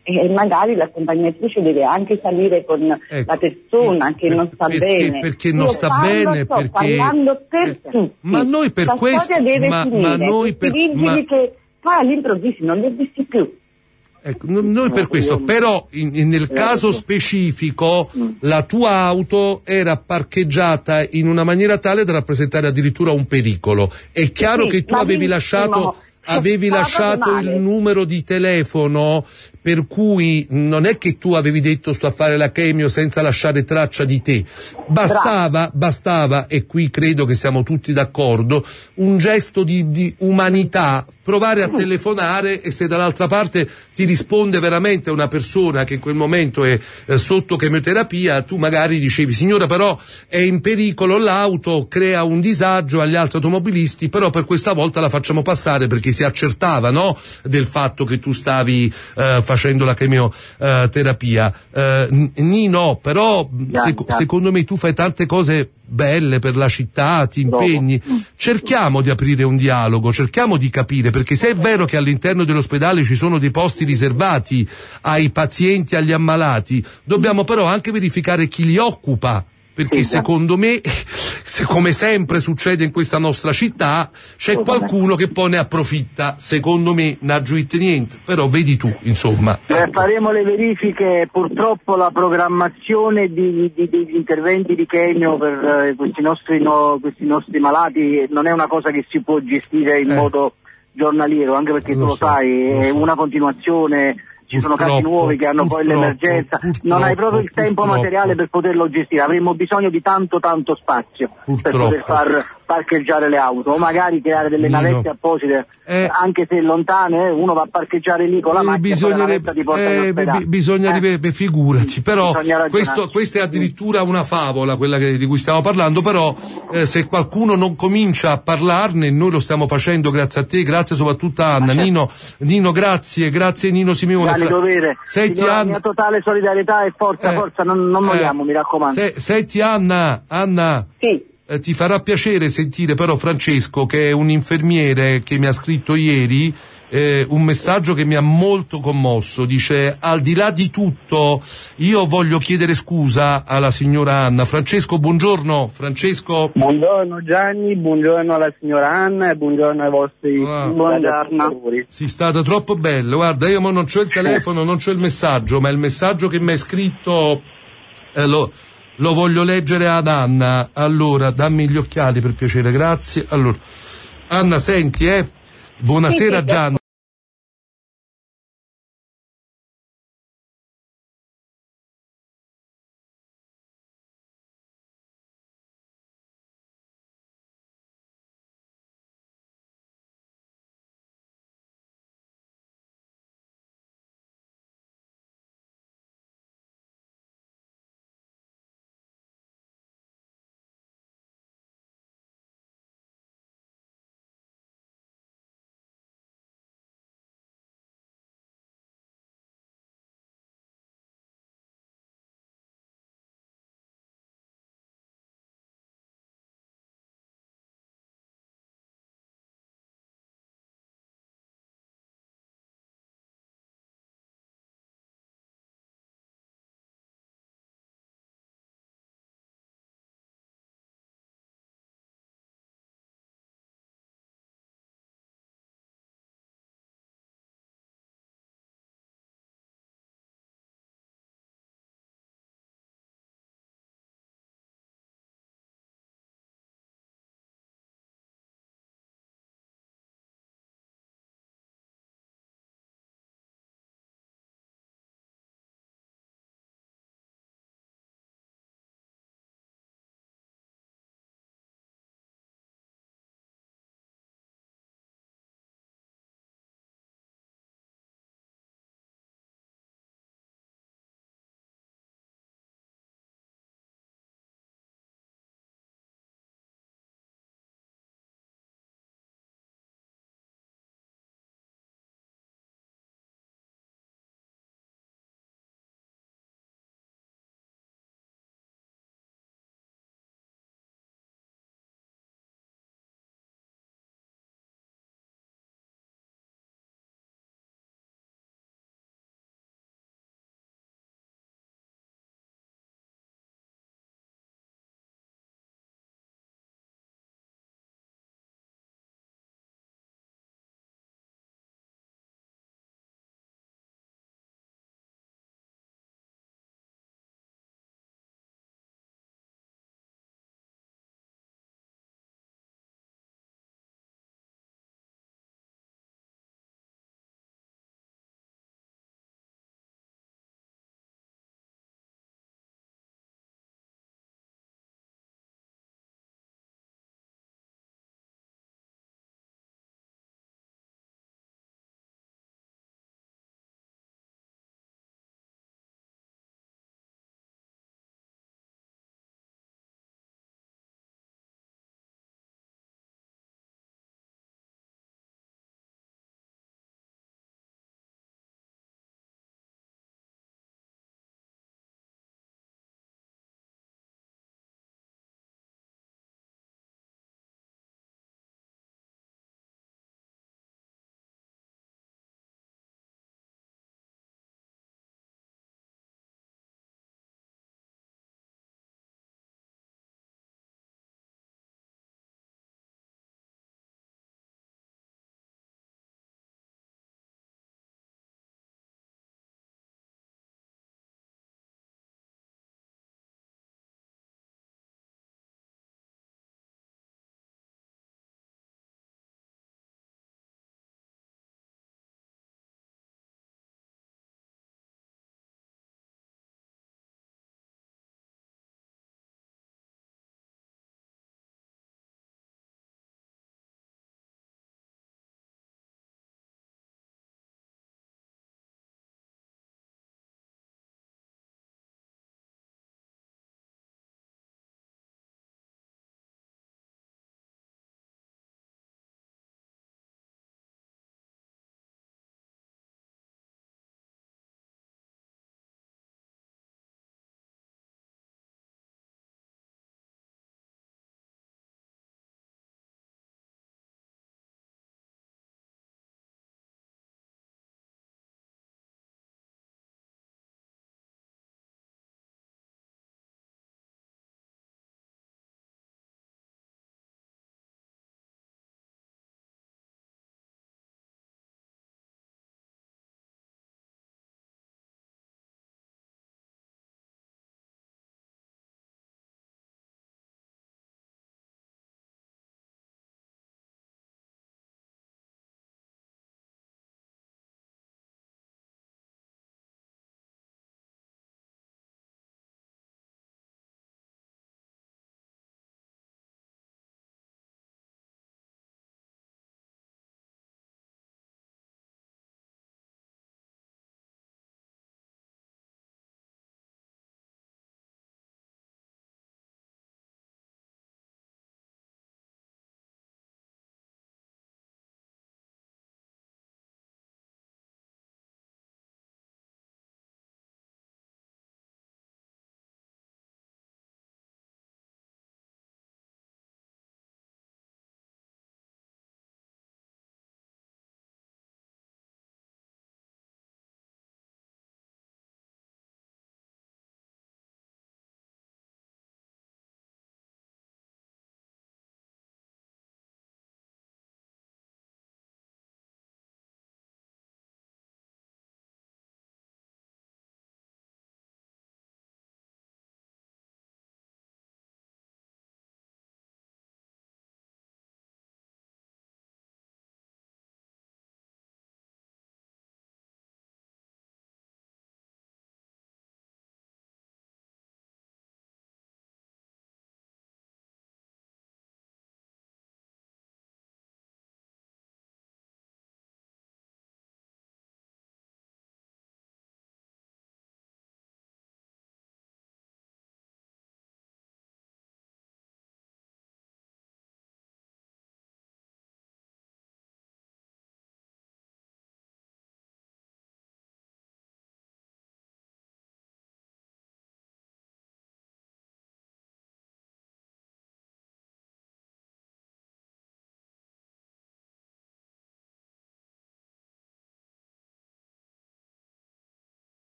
e magari l'accompagnatrice deve anche salire con ecco, la persona che per, non sta perché, bene. perché non Io sta parlo, bene, sto perché parlando per eh, tutti. ma noi per la questo storia deve ma, finire. ma noi Questi per vigili ma, che poi all'improvviso non li ho visti più. Ecco, noi per questo, però in, in, nel caso specifico la tua auto era parcheggiata in una maniera tale da rappresentare addirittura un pericolo. È chiaro Sì, che tu ma avevi benissimo. lasciato avevi Stava lasciato proprio il male. numero di telefono, per cui non è che tu avevi detto sto a fare la chemio senza lasciare traccia di te. Bastava, bastava, e qui credo che siamo tutti d'accordo, un gesto di, di umanità, provare a telefonare, e se dall'altra parte ti risponde veramente una persona che in quel momento è eh, sotto chemioterapia, tu magari dicevi: signora, però è in pericolo l'auto, crea un disagio agli altri automobilisti, però per questa volta la facciamo passare, perché si accertava, no, del fatto che tu stavi eh, facendo la chemioterapia. Eh, Nino, però sec- secondo me tu fai tante cose belle per la città, ti impegni. Cerchiamo di aprire un dialogo, cerchiamo di capire, perché se è vero che all'interno dell'ospedale ci sono dei posti riservati ai pazienti, agli ammalati, dobbiamo però anche verificare chi li occupa, perché secondo me, se come sempre succede in questa nostra città, c'è qualcuno che poi ne approfitta. Secondo me non giuite niente, però vedi tu, insomma. Eh, faremo le verifiche. Purtroppo la programmazione di, di, degli interventi di chemio per eh, questi, nostri, no, questi nostri malati non è una cosa che si può gestire in Eh. modo giornaliero, anche perché Lo tu lo so, sai, lo è so. una continuazione. Ci sono casi Purtroppo, nuovi che hanno poi purtroppo, l'emergenza, non hai proprio il tempo purtroppo. materiale per poterlo gestire, avremmo bisogno di tanto tanto spazio per poter far parcheggiare le auto, o magari creare delle Nino. navette apposite, Eh. anche se lontane, uno va a parcheggiare lì con la Eh, macchina e poi la bisognerebbe- navetta ti porta in eh, ospedale. bi- bisognerebbe, beh, figurati, però Bisogna ragionarci. questo, questa è addirittura una favola, quella che- di cui stiamo parlando, però eh, se qualcuno non comincia a parlarne, noi lo stiamo facendo grazie a te, grazie soprattutto a Anna. Nino, Nino, grazie, grazie Nino Simeone. Dale, Fra- dovere. Senti, Signora, Anna, mia totale solidarietà e forza, Eh, forza, non, non eh, molliamo, mi raccomando. se- senti Anna, Anna. Sì. Eh, ti farà piacere sentire però Francesco, che è un infermiere che mi ha scritto ieri eh, un messaggio che mi ha molto commosso. Dice: al di là di tutto io voglio chiedere scusa alla signora Anna. Francesco, buongiorno. Francesco. Buongiorno Gianni, buongiorno alla signora Anna e buongiorno ai vostri Ah. ascoltatori. Si è stata troppo bello. Guarda, io mo non c'ho il telefono, non c'ho il messaggio, ma il messaggio che mi hai scritto eh, lo, lo voglio leggere ad Anna. Allora, dammi gli occhiali per piacere, grazie. Allora, Anna, senti, eh? Buonasera, Sì, sì, Gianni.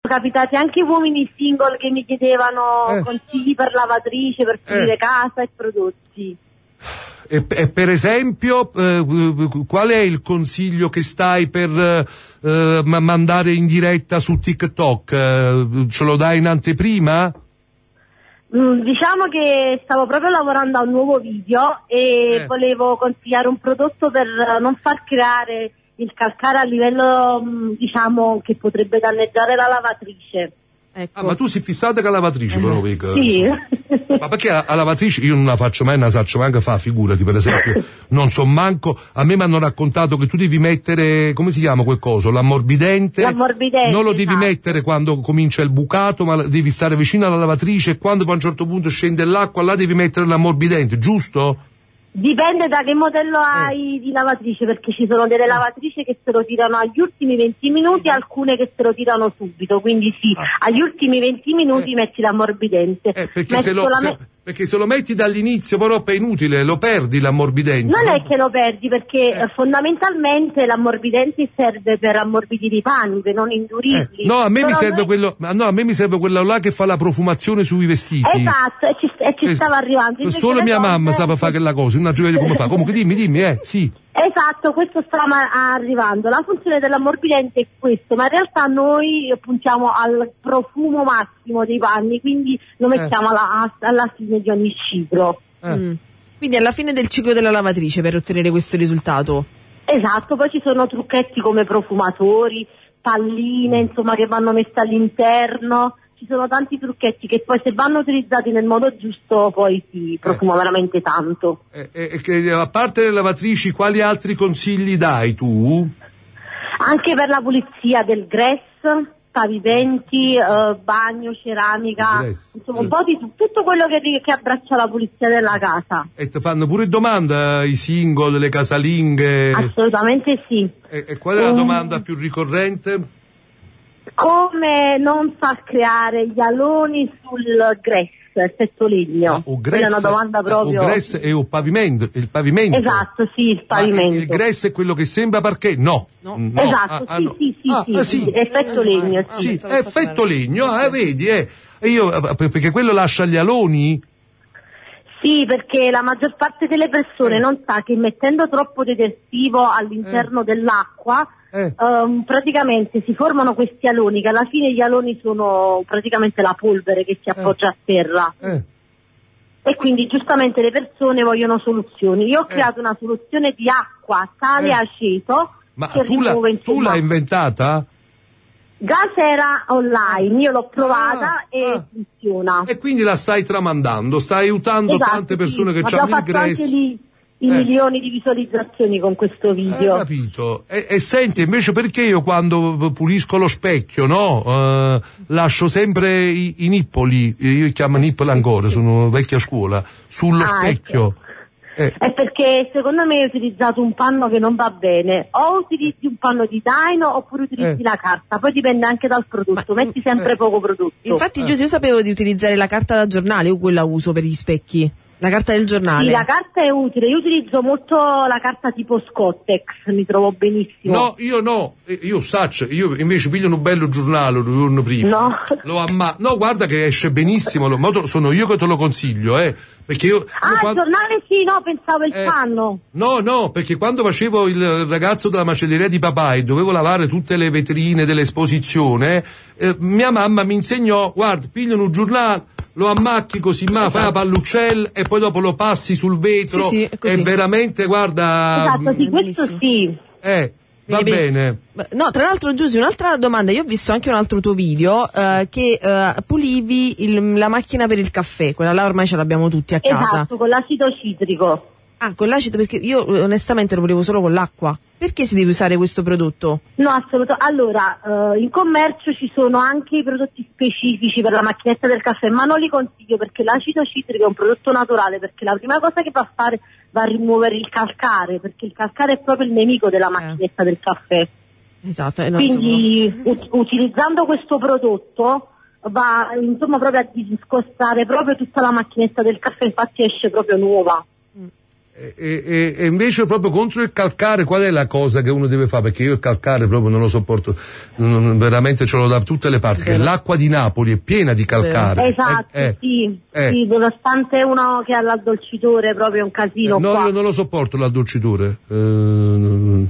capitati anche uomini single che mi chiedevano Eh. consigli per lavatrice, per pulire Eh. casa e prodotti. E, e per esempio, eh, qual è il consiglio che stai per eh, ma- mandare in diretta su TikTok? Eh, ce lo dai in anteprima? Mm, diciamo che stavo proprio lavorando a un nuovo video e Eh. volevo consigliare un prodotto per non far creare il calcare a livello, mm, diciamo, che potrebbe danneggiare la lavatrice. Ecco. Ah, ma tu sei fissata con la lavatrice, però, mica, Sì. insomma. Ma perché a, a lavatrice io non la faccio mai, non la faccio manco fa, figurati, per esempio. Non so manco, a me mi hanno raccontato che tu devi mettere, come si chiama quel coso? L'ammorbidente. L'ammorbidente, Non lo devi esatto. mettere quando comincia il bucato, ma devi stare vicino alla lavatrice e quando poi a un certo punto scende l'acqua, là devi mettere l'ammorbidente, giusto? Dipende da che modello hai di lavatrice, perché ci sono delle lavatrici che se lo tirano agli ultimi venti minuti e alcune che se lo tirano subito, quindi sì, agli ultimi venti minuti metti l'ammorbidente. Perché se, Metti lo, solamente- se- perché se lo metti dall'inizio, però è inutile, lo perdi l'ammorbidente. Non è che lo perdi, perché eh, fondamentalmente l'ammorbidente serve per ammorbidire i panni, per non indurirli. No, a me mi Però serve noi- quello, ma no, a me mi serve quello là che fa la profumazione sui vestiti. Esatto, e ci, e ci Es- stava arrivando. Invece Solo le mia donne- mamma sapeva fare quella cosa, non vede come fa. Comunque dimmi, dimmi, eh, sì. Esatto, questo sta ma- arrivando. La funzione dell'ammorbidente è questo, ma in realtà noi puntiamo al profumo massimo dei panni, quindi lo mettiamo alla, alla fine di ogni ciclo. Mm. Quindi alla fine del ciclo della lavatrice per ottenere questo risultato. Esatto, poi ci sono trucchetti come profumatori, palline, insomma, che vanno messe all'interno. Ci sono tanti trucchetti che poi se vanno utilizzati nel modo giusto poi si profuma veramente tanto. E, e che, a parte le lavatrici, quali altri consigli dai tu? Anche per la pulizia del gress, pavimenti, eh, bagno, ceramica, Gress, insomma sì. un po' di tu- tutto quello che, che abbraccia la pulizia della casa. E ti fanno pure domanda i single, le casalinghe. Assolutamente sì. E, e qual è la Um, domanda più ricorrente? Come non far creare gli aloni sul gress, effetto legno? O Quella è una domanda proprio. O gress e o pavimento, il pavimento. Esatto, sì, il Ma pavimento. il, il gress è quello che sembra parquet? No. No. Esatto, Ah, ah, sì, no. sì, sì, Ah, sì, ah, sì, sì. effetto legno. Sì, è effetto legno, eh, vedi, eh. E io, eh, perché quello lascia gli aloni? Sì, perché la maggior parte delle persone non sa che mettendo troppo detersivo all'interno dell'acqua ehm, praticamente si formano questi aloni, che alla fine gli aloni sono praticamente la polvere che si appoggia a terra. E quindi giustamente le persone vogliono soluzioni. Io ho creato una soluzione di acqua, sale e aceto. Ma che tu, la, rimuove, tu insomma, l'hai inventata? Gas era online, io l'ho provata e funziona. E quindi la stai tramandando, stai aiutando Esatto, tante persone sì. che Abbiamo hanno il fatto gress. anche lì i Eh. milioni di visualizzazioni con questo video. Hai capito? E, e senti, invece perché io quando pulisco lo specchio, no? Eh, lascio sempre i, i nippoli, io li chiamo nippoli ancora, sono vecchia scuola, sullo Ah, specchio. Eh, È perché secondo me hai utilizzato un panno che non va bene, o utilizzi un panno di daino oppure utilizzi Eh. la carta, poi dipende anche dal prodotto, metti sempre poco prodotto. Infatti, Giuseppe, io sapevo di utilizzare la carta da giornale, io quella uso per gli specchi. La carta del giornale. Sì, la carta è utile, io utilizzo molto la carta tipo Scottex, mi trovo benissimo. no, io no, eh, io saccio, io invece piglio un bello giornale due giorni prima. No. Lo amma- no, guarda che esce benissimo, lo- ma to- sono io che te lo consiglio, eh. Perché io. io Ah, quando- il giornale sì, no, pensavo il Eh. panno. No, no, perché quando facevo il ragazzo della macelleria di papà e dovevo lavare tutte le vetrine dell'esposizione, eh, mia mamma mi insegnò, guarda, piglia un giornale, lo ammacchi così, ma fai la pallucella e poi dopo lo passi sul vetro. Sì, sì, è così. e veramente, guarda. Esatto, sì, questo sì. Eh, va Vedi, bene. No, tra l'altro Giusy, un'altra domanda, io ho visto anche un altro tuo video eh, che eh, pulivi il- la macchina per il caffè, quella là ormai ce l'abbiamo tutti a casa. Esatto, con l'acido citrico. Ah, con l'acido, perché io eh, onestamente lo pulivo solo con l'acqua. Perché si deve usare questo prodotto? No, assolutamente. Allora, eh, in commercio ci sono anche i prodotti specifici per la macchinetta del caffè, ma non li consiglio perché l'acido citrico è un prodotto naturale, perché la prima cosa che va a fare va a rimuovere il calcare, perché il calcare è proprio il nemico della macchinetta del caffè. Esatto. Eh, no, Quindi ut- utilizzando questo prodotto va insomma proprio a discostare proprio tutta la macchinetta del caffè, infatti esce proprio nuova. E, e, e invece proprio contro il calcare, qual è la cosa che uno deve fare? Perché io il calcare proprio non lo sopporto, non, non, veramente ce l'ho da tutte le parti, che l'acqua di Napoli è piena di calcare. Esatto, eh, eh, sì, eh. sì, nonostante uno che ha l'addolcitore è proprio un casino no, qua. io non lo sopporto l'addolcitore. Eh,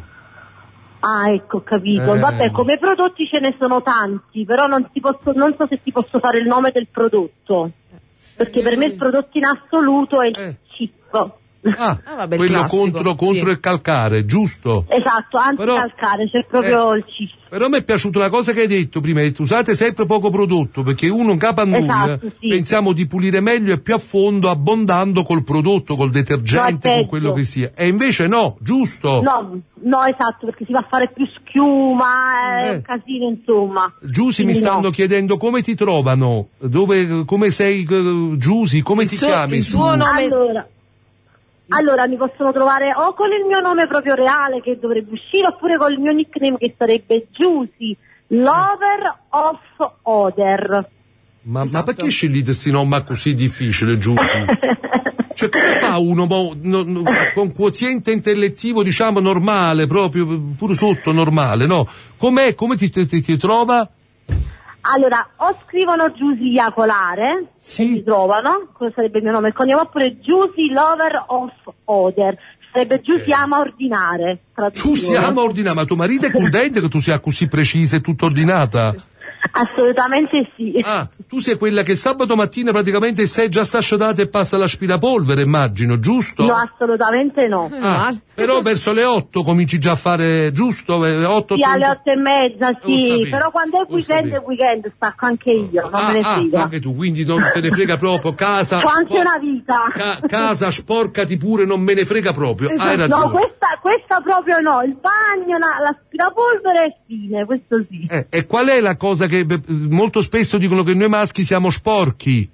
Ah, ecco, ho capito. Eh. Vabbè, come prodotti ce ne sono tanti, però non, ti posso, non so se ti posso fare il nome del prodotto, perché per me il prodotto in assoluto è il Eh. chip. Ah, Ah, vabbè, il quello classico, contro, contro sì. il calcare, giusto? Esatto, anticalcare, c'è proprio eh. il chip. Però mi è piaciuta una cosa che hai detto prima, hai detto usate sempre poco prodotto, perché uno in capo a noi Esatto, sì. pensiamo di pulire meglio e più a fondo abbondando col prodotto, col detergente, No, è con quello peggio. che sia. E invece no, giusto? No, no, esatto, perché si va a fare più schiuma, è Eh. un casino, insomma. Giusy, mi Quindi stanno no. chiedendo come ti trovano, dove, come sei, eh, Giusy, come Il ti suo- chiami? il su- suo nome- Allora, allora, mi possono trovare o con il mio nome proprio reale che dovrebbe uscire, oppure con il mio nickname che sarebbe Giusy Lover of Oder. Ma, ma perché scegliete questi nomi così difficile, Giusy? Cioè, come fa uno mo, no, no, con quoziente intellettivo, diciamo, normale, proprio, pure sotto normale, no? Com'è? Come ti, ti, ti trova? Allora, o scrivono Giusy Iacolare, Sì. e mi trovano, quello sarebbe il mio nome e cognome, oppure Giusy Lover of Oder, sarebbe Giusy ama ordinare. Tu si ama ordinare, ma tuo marito è contento che tu sia così precisa e tutta ordinata? Assolutamente sì. Ah, tu sei quella che sabato mattina praticamente sei già stasciodata e passa l'aspirapolvere, immagino, giusto? No, assolutamente no. Ah, però verso le otto cominci già a fare, giusto? Eh, otto, Sì, alle otto e mezza, Lo sì, sapevo, però quando è lo weekend è sapevo. weekend, stacco anche io, non Ah, me ne ah, frega. anche tu, quindi non te ne frega proprio, casa, C'ho anche spor- una vita. ca- casa sporcati pure, non me ne frega proprio, hai ragione. No, questa, questa proprio no, il bagno, la- l'aspirapolvere e fine, questo sì. Eh, e qual è la cosa che beh, molto spesso dicono che noi maschi siamo sporchi?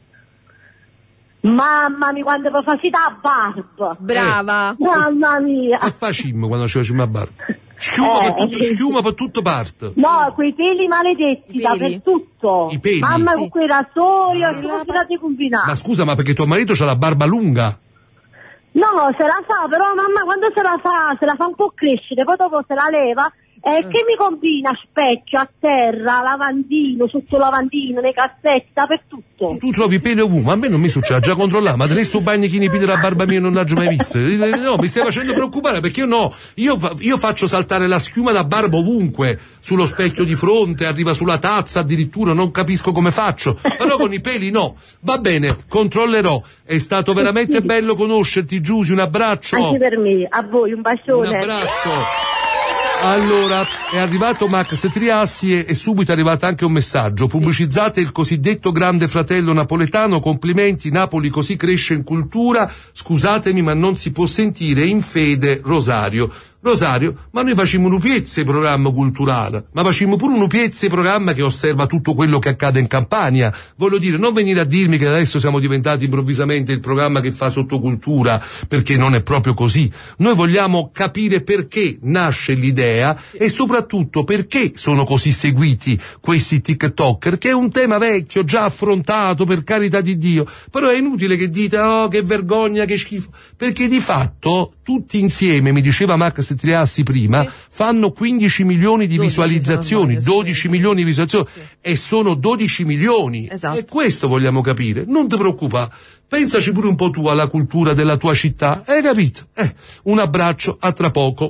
Mamma mia, quando fa facita barba. Brava. Mamma mia. Che facciamo quando ci facciamo a barba? Schiuma, Eh, per tutto, sì. schiuma per tutto parte. No, quei peli maledetti I peli. dappertutto. I peli? Mamma Sì. con quei rasoi, come si date combinare? Ma scusa, ma perché tuo marito c'ha la barba lunga? No, se la fa, però mamma quando se la fa, se la fa un po' crescere, poi dopo se la leva, e Eh. che mi combina specchio, a terra, lavandino, sotto lavandino, nei cassetti, dappertutto. Tu trovi peli ovunque, ma a me non mi succede, ha già controllato, ma te ne sto bagni chi ne pide la barba mia non l'ha mai vista. No, mi stai facendo preoccupare perché io no, io, fa- io faccio saltare la schiuma da barba ovunque, sullo specchio di fronte, arriva sulla tazza addirittura, non capisco come faccio, però con i peli no. Va bene, controllerò, è stato veramente bello conoscerti, Giusy, un abbraccio. Anche per me, a voi, un Un bacione. abbraccio. Allora, è arrivato Max Triassi e, e subito è arrivato anche un messaggio. Pubblicizzate il cosiddetto grande fratello napoletano, complimenti, Napoli così cresce in cultura, scusatemi ma non si può sentire in fede Rosario. Rosario, ma noi facciamo un upiezze programma culturale, ma facciamo pure un upiezze programma che osserva tutto quello che accade in Campania. Voglio dire, non venire a dirmi che adesso siamo diventati improvvisamente il programma che fa sottocultura, perché non è proprio così. Noi vogliamo capire perché nasce l'idea e soprattutto perché sono così seguiti questi TikToker, che è un tema vecchio, già affrontato, per carità di Dio, però è inutile che dite, oh che vergogna, che schifo, perché di fatto tutti insieme, mi diceva Max Triassi prima, fanno quindici milioni di visualizzazioni, dodici milioni di visualizzazioni, e sono dodici milioni. Esatto. E questo vogliamo capire. Non ti preoccupa, pensaci pure un po' tu alla cultura della tua città, hai capito? Eh, un abbraccio, a tra poco.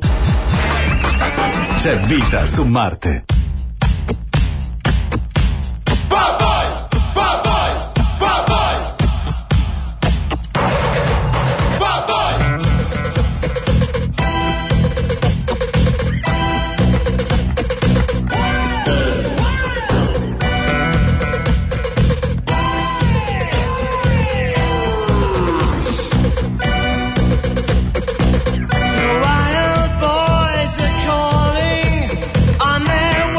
C'è vita su Marte. Wild boys are calling on their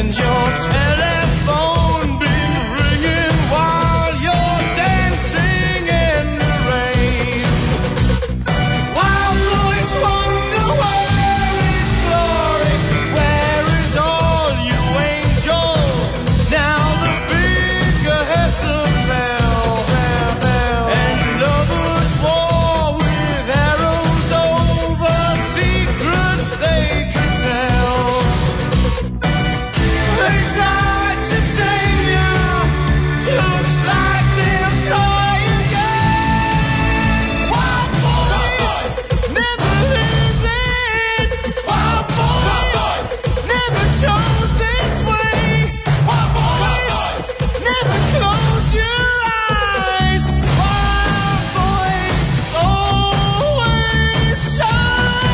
and your telephone been ringing while you're dancing in the rain. Wild boys wonder where is glory, where is all you angels? Now the figureheads of hell, hell, hell, and lovers war with arrows over secrets they could tell. They tried to tame you, looks like they'll try again. Wild boys never listen. Wild boys never chose this way. Wild boys never close your eyes. Wild boys always shine.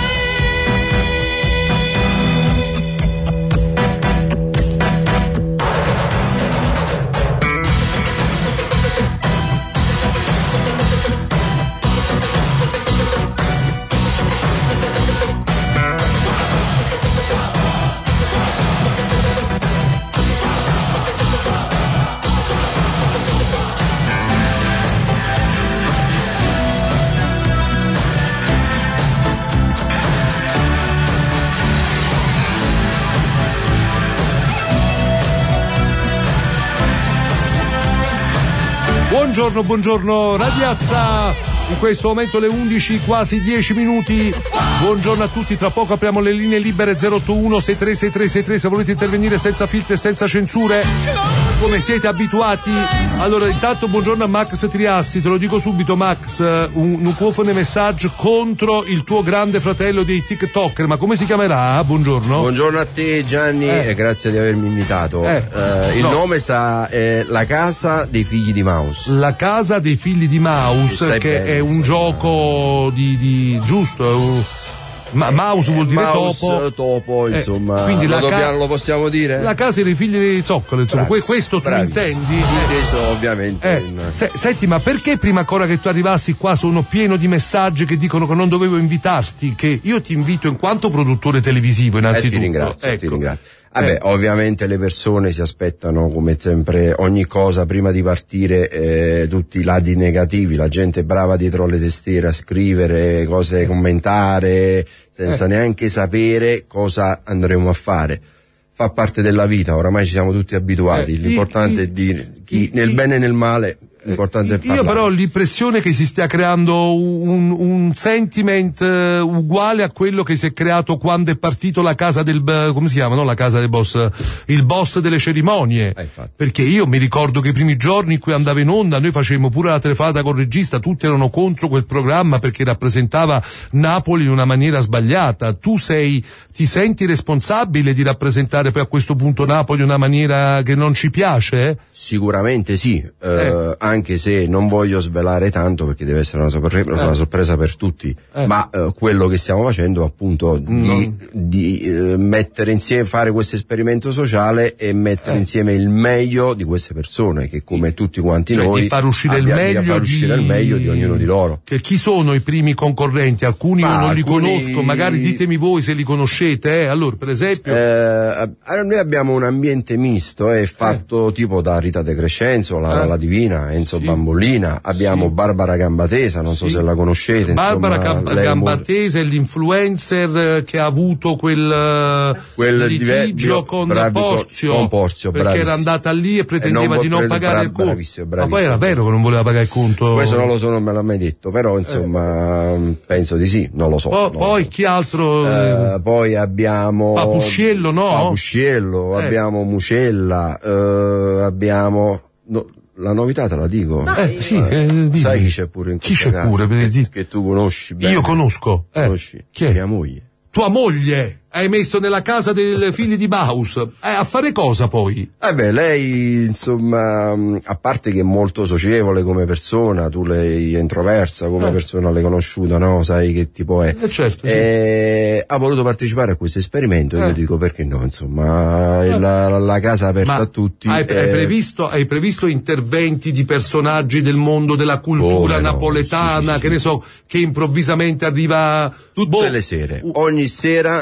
Buongiorno, buongiorno ragazza. In questo momento le undici, quasi dieci minuti. Buongiorno a tutti, tra poco apriamo le linee libere zero otto uno sei tre sei tre sei tre se volete intervenire senza filtri e senza censure, come siete abituati. Allora, intanto buongiorno a Max Triassi, te lo dico subito Max, un, un cuofone messaggio contro il tuo grande fratello dei TikToker, ma come si chiamerà? Buongiorno. Buongiorno a te Gianni Eh. e grazie di avermi invitato. Eh. Eh, il No. nome sa è La casa dei figli di Mouse. La casa dei figli di Mouse, Sai che bene, è un gioco di, di giusto, è un- ma mouse vuol dire Mouse, topo. topo, Eh, insomma, quindi lo, la ca- dobbiamo- lo possiamo dire? La casa dei figli di zoccolo, insomma, que- questo tu bravissimo. intendi? Inteso ovviamente. Eh, in- se- senti, ma perché prima ancora che tu arrivassi qua sono pieno di messaggi che dicono che non dovevo invitarti? Che io ti invito in quanto produttore televisivo, Eh, innanzitutto. ti ringrazio, Ecco. ti ringrazio. Vabbè, Eh. ovviamente le persone si aspettano, come sempre, ogni cosa prima di partire, eh, tutti i lati negativi, la gente è brava dietro le tastiere a scrivere cose, commentare, senza Eh. neanche sapere cosa andremo a fare. Fa parte della vita, oramai ci siamo tutti abituati, Eh, l'importante i- è dire, chi, nel bene e nel male, l'importante è Io parlare. però ho l'impressione che si stia creando un, un sentiment eh, uguale a quello che si è creato quando è partito la casa del, b- come si chiama, no? La casa del boss, il boss delle cerimonie. Eh, Perché io mi ricordo che i primi giorni in cui andavo in onda, noi facevamo pure la telefonata col regista, tutti erano contro quel programma perché rappresentava Napoli in una maniera sbagliata. Tu sei, ti senti responsabile di rappresentare poi a questo punto Napoli in una maniera che non ci piace? Sicuramente sì, eh, anche se non voglio svelare tanto perché deve essere una, sorpre- una sorpresa per tutti, Eh. ma eh, quello che stiamo facendo appunto di, di eh, mettere insieme, fare questo esperimento sociale e mettere Eh. insieme il meglio di queste persone che come tutti quanti Cioè, noi di far uscire il abbia- di meglio far uscire di- il meglio di ognuno di loro. Che chi sono i primi concorrenti? Alcuni Ma io non li alcuni- conosco, magari ditemi voi se li conoscete, eh. Allora, per esempio. Eh, allora, noi abbiamo un ambiente misto, è fatto tipo da Rita De Crescenzo, la, Eh. la Divina, Enzo Bambolina, abbiamo Barbara Gambatesa, non so se la conoscete. Barbara insomma, Gam- lei è mo- Gambatese è l'influencer eh, che ha avuto quel, eh, Quel litigio dive- con bravi, con- Porzio, con Porzio, perché bravissimo. era andata lì e pretendeva E non di non vo- pagare bra- il conto. bravissimo, Ma poi bravissimo. era vero che non voleva pagare il conto. Questo non lo so, non me l'ha mai detto, però insomma penso di sì, non lo so. Po- non lo poi so. chi altro? Eh, poi abbiamo Papusciello, no? Papusciello, Eh. abbiamo Mucella, eh, abbiamo no, la novità te la dico. Eh, sì, eh, dimmi. Sai chi c'è pure in Chi questa c'è casa? pure? Che, Vedi? che tu conosci bene. Io conosco. Eh. Conosci? Chi è? Mia moglie. Tua moglie hai messo nella casa dei figli di Baus. Eh, a fare cosa poi? Eh beh, lei insomma, mh, a parte che è molto socievole come persona, tu lei è introversa come Eh. persona, l'hai conosciuta, no? Sai che tipo è. Eh, certo, sì. Eh, ha voluto partecipare a questo esperimento, Eh. io dico perché no, insomma, è la, la- la casa aperta Ma a tutti. Hai, hai eh, previsto, hai previsto interventi di personaggi del mondo della cultura Come no, napoletana, sì, sì, che sì. ne so, che improvvisamente arriva tutte boh, le sere, ogni sera ci sarà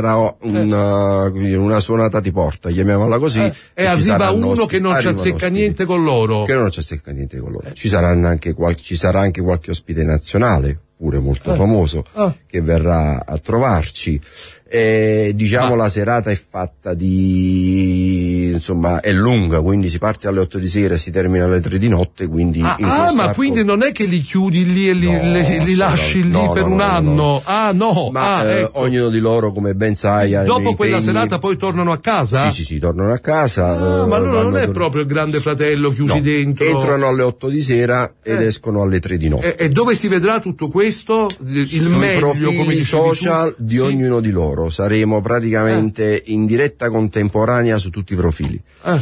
sarà una, una suonata di porta, chiamiamola così. Eh, e arriva uno ospiti, che non ci azzecca ospiti, niente con loro. Che non ci azzecca niente con loro. Ci saranno anche qual- ci sarà anche qualche ospite nazionale, pure molto Eh. famoso, Ah. che verrà a trovarci. E, diciamo la serata è fatta di, insomma, è lunga, quindi si parte alle otto di sera e si termina alle tre di notte, quindi Ah, in ah, questo ma arco- quindi non è che li chiudi lì e li, No, le- li lasci lì no, per no, un no, no, anno? no. Ah no, ma ah, eh, ecco. ognuno di loro, come ben sai, ha i Dopo miei quella impegni. serata poi tornano a casa? Sì, sì, sì, tornano a casa. Ah, eh, ma allora non vanno è tor- proprio il grande fratello chiusi No, dentro. entrano alle otto di sera ed Eh. escono alle tre di notte. E, e dove si vedrà tutto questo? Il Sui meglio, profili come dicevi social tu? di Sì. ognuno di loro saremo praticamente in diretta contemporanea su tutti i profili. Eh.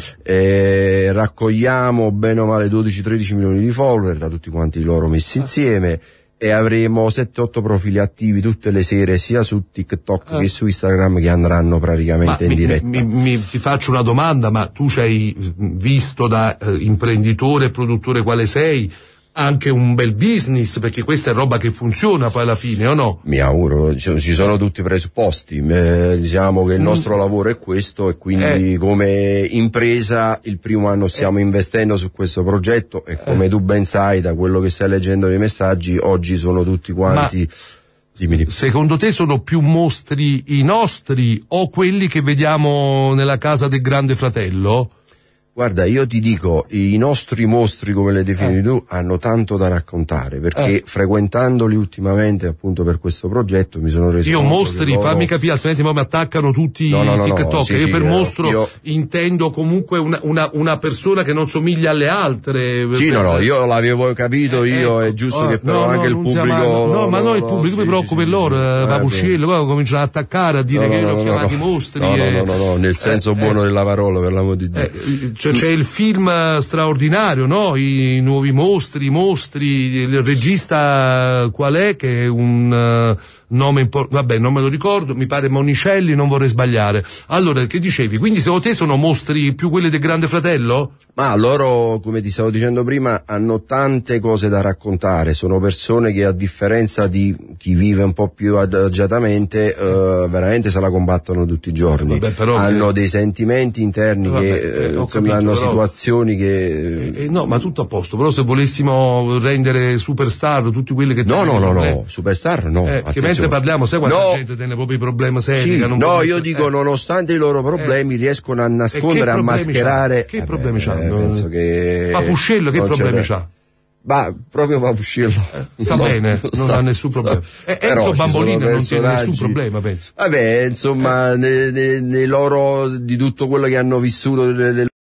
Eh, raccogliamo bene o male dodici tredici milioni di follower da tutti quanti loro messi insieme e avremo sette otto profili attivi tutte le sere sia su TikTok Eh. che su Instagram che andranno Ma praticamente in mi, diretta. mi- mi- ti faccio una domanda, ma tu ci hai visto da eh, imprenditore e produttore quale sei anche un bel business, perché questa è roba che funziona poi alla fine, o no? Mi auguro, ci ci sono tutti i presupposti, eh, diciamo che il nostro lavoro è questo e quindi Eh. come impresa il primo anno stiamo investendo su questo progetto e come tu ben sai da quello che stai leggendo nei messaggi oggi sono tutti quanti... Dimmi, dimmi. Secondo te sono più mostri i nostri o quelli che vediamo nella casa del Grande Fratello? Guarda, io ti dico, i nostri mostri, come le defini tu, hanno tanto da raccontare, perché Eh. frequentandoli ultimamente appunto per questo progetto mi sono reso Io conto mostri, che loro- fammi capire, altrimenti poi mi attaccano tutti No, no, i no, no, TikTok. sì, io sì, per eh, mostro io- intendo comunque una, una, una persona che non somiglia alle altre. Sì, Per- no, no, io l'avevo capito io, è giusto Ah, che però no, no, anche il non pubblico... sia male. No, no, ma no, no, il no, pubblico sì, mi sì, preoccupa sì, loro, sì, eh, sì. Papucciello, poi cominciano ad attaccare, a dire No, che no, li ho no, chiamati no. mostri. No, no, e- no, no, no, nel senso eh, buono eh. della parola, per l'amor di Dio. Eh, cioè, c'è il film eh, straordinario, no? I nuovi mostri, i mostri, il regista qual è? Che è un eh, nome importante, vabbè, non me lo ricordo, mi pare Monicelli, non vorrei sbagliare. Allora, che dicevi? Quindi secondo te sono mostri più quelli del Grande Fratello? Ma loro, come ti stavo dicendo prima, hanno tante cose da raccontare, sono persone che a differenza di chi vive un po' più adagiatamente, eh, veramente se la combattono tutti i giorni. Vabbè, però- hanno dei sentimenti interni Vabbè, che, eh, eh, ho insomma, capito, hanno però- situazioni che... Eh, no, ma tutto a posto, però se volessimo rendere superstar tutti quelli che No, tengono no, no, problemi- no, superstar no. Eh, che attenzione. mentre parliamo, sai quanta No. gente tiene proprio i problemi seri? Sì, che non no, può io mettere- dico, eh. nonostante i loro problemi, riescono a nascondere, a problemi mascherare. c'ha? Che Eh, problemi beh, c'hanno? penso che. Papuscello, che non problemi ce n'è. c'ha? Ma proprio Papuscello. Sta No, bene, non sta- ha nessun sta- problema. Eh, però Enzo ci Bambolino sono non tiene nessun personaggi- problema, penso. Vabbè, insomma, nei, nei- nei loro, di tutto quello che hanno vissuto, le, le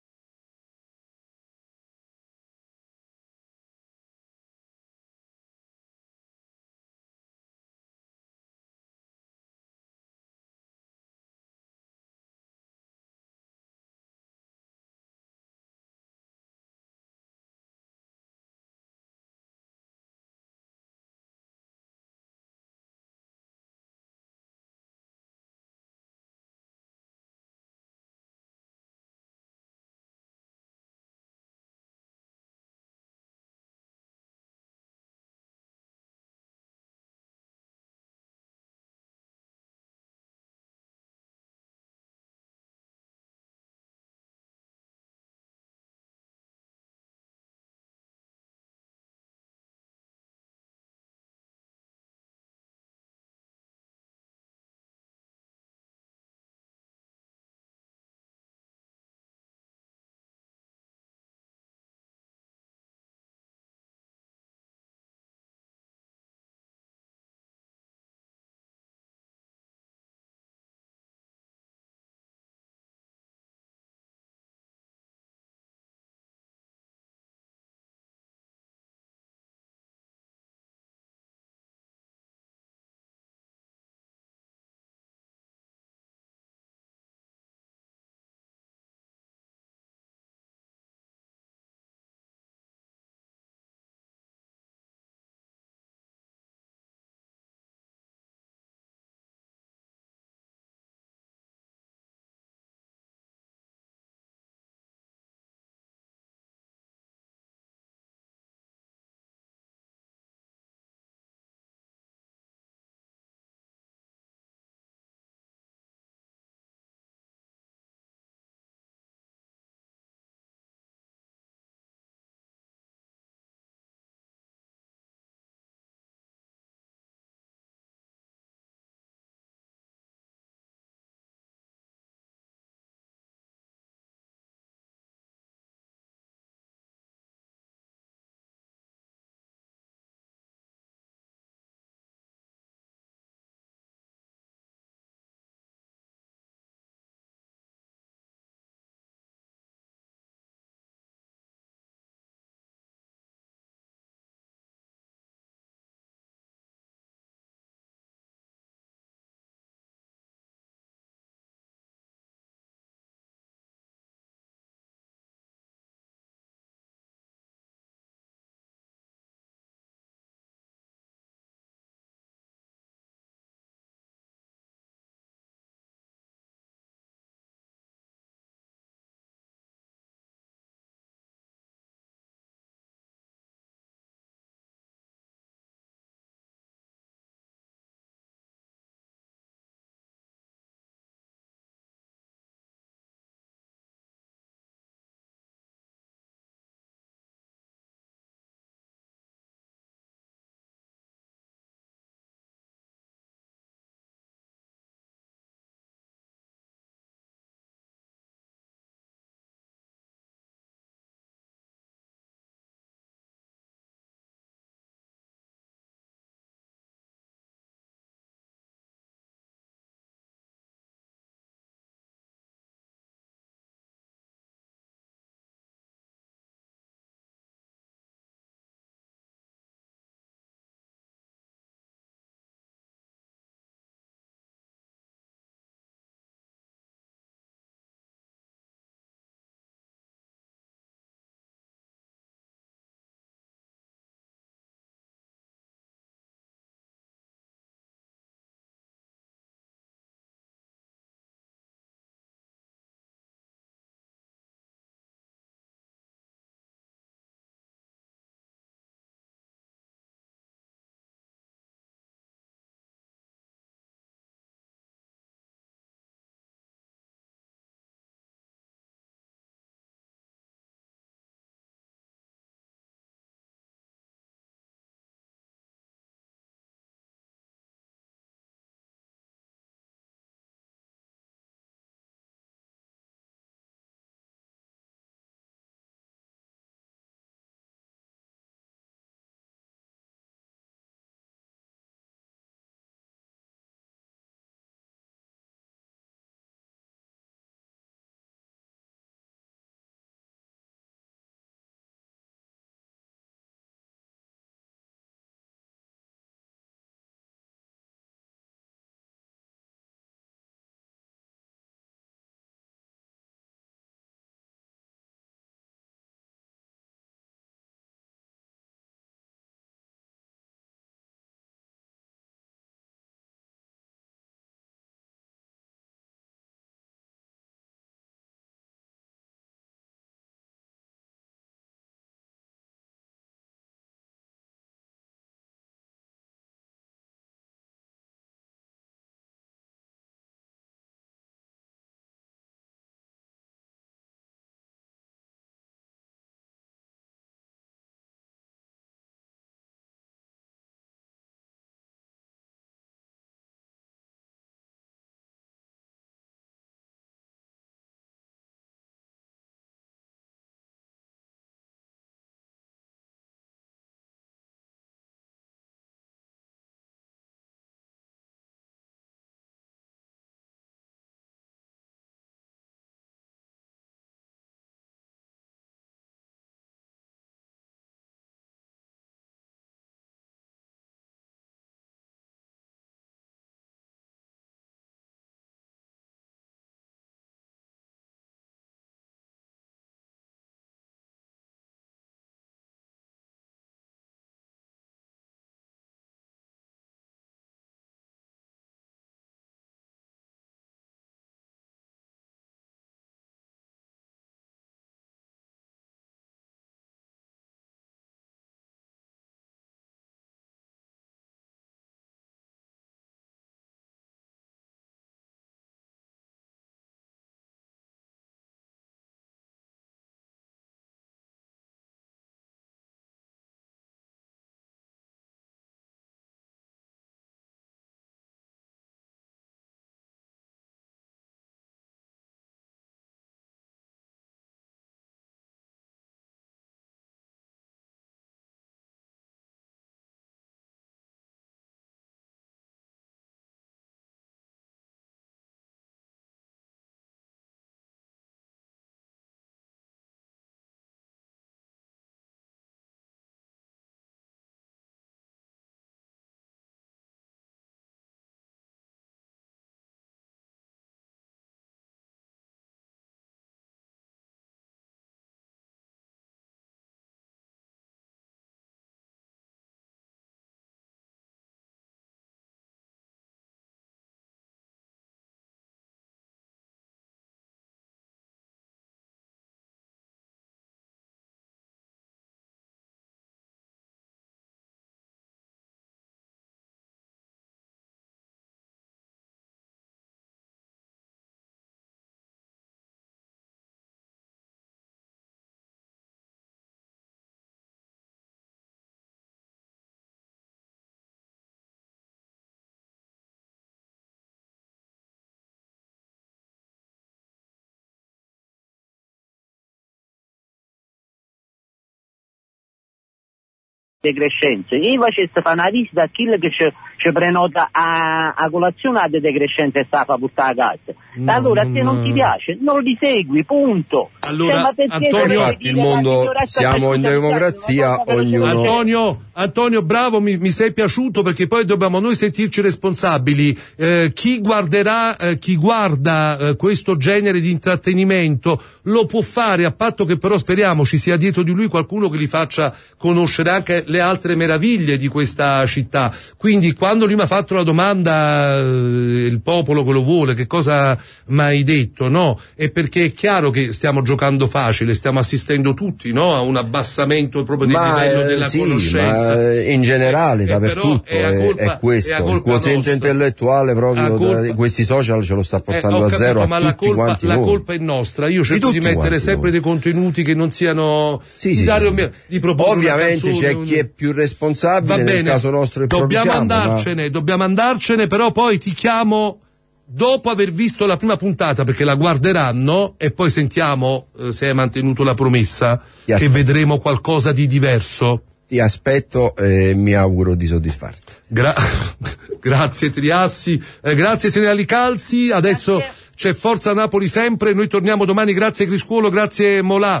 decrescenze, io facessi fare una visita a chi che ci, ci prenota a, a colazione a decrescenze e sta a portare a casa. No, allora se no. non ti piace non li segui, punto. Allora, cioè, ma Antonio, infatti il mondo, siamo in democrazia, ognuno... Antonio, Antonio, bravo, mi, mi sei piaciuto, perché poi dobbiamo noi sentirci responsabili. Eh, chi guarderà, eh, chi guarda eh, questo genere di intrattenimento lo può fare, a patto che però speriamo ci sia dietro di lui qualcuno che gli faccia conoscere anche le altre meraviglie di questa città. Quindi quando lui mi ha fatto la domanda, eh, il popolo che lo vuole, che cosa mi hai detto, no? È perché è chiaro che stiamo giocando facile, stiamo assistendo tutti, no? A un abbassamento proprio del ma, livello eh, della sì, conoscenza. Ma in generale, eh, dappertutto, è, è, colpa, è questo. è Il quoziente nostra. intellettuale proprio colpa, da questi social ce lo sta portando eh, a capito, zero a ma tutti la colpa, quanti la noi. colpa è nostra. Io cerco di, di mettere sempre noi. dei contenuti che non siano sì, di sì, dare sì, un, sì. di proporre ovviamente una canzone, c'è chi è più responsabile. Va nel bene, caso nostro è dobbiamo Provviciamo, andarcene ma... dobbiamo andarcene però poi ti chiamo dopo aver visto la prima puntata, perché la guarderanno e poi sentiamo eh, se hai mantenuto la promessa che vedremo qualcosa di diverso. Ti aspetto e mi auguro di soddisfarti. Gra- grazie Triassi, eh, grazie Serena Calzi, adesso grazie. C'è Forza Napoli sempre, noi torniamo domani, grazie Criscuolo, grazie Molà.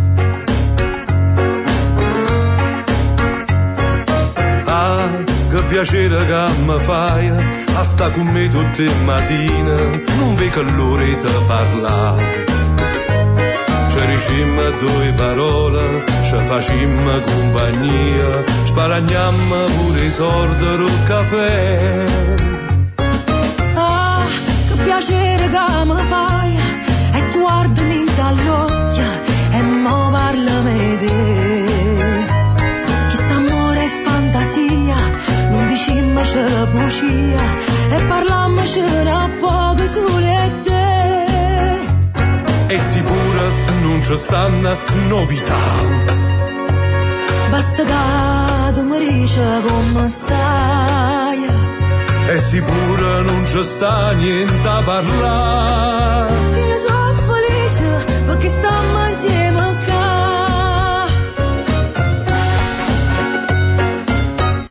Ah, che piacere che mi fai a sta con me tutte le mattine, non vedo l'ora di parlare. Ci dicemmo due parole, ci facemmo compagnia, sparagnammo pure i soldi del caffè. Ah, che piacere che mi fai, e tu guardami dagli occhi, e mo parlami di te. Che st'amore è fantasia, non dicimmo c'è bugia, e parlammo c'era poco sole te. E sicura non ci stanno novità. Basta che tu mi dici come stai. E sicura non ci sta niente a parlare. Io so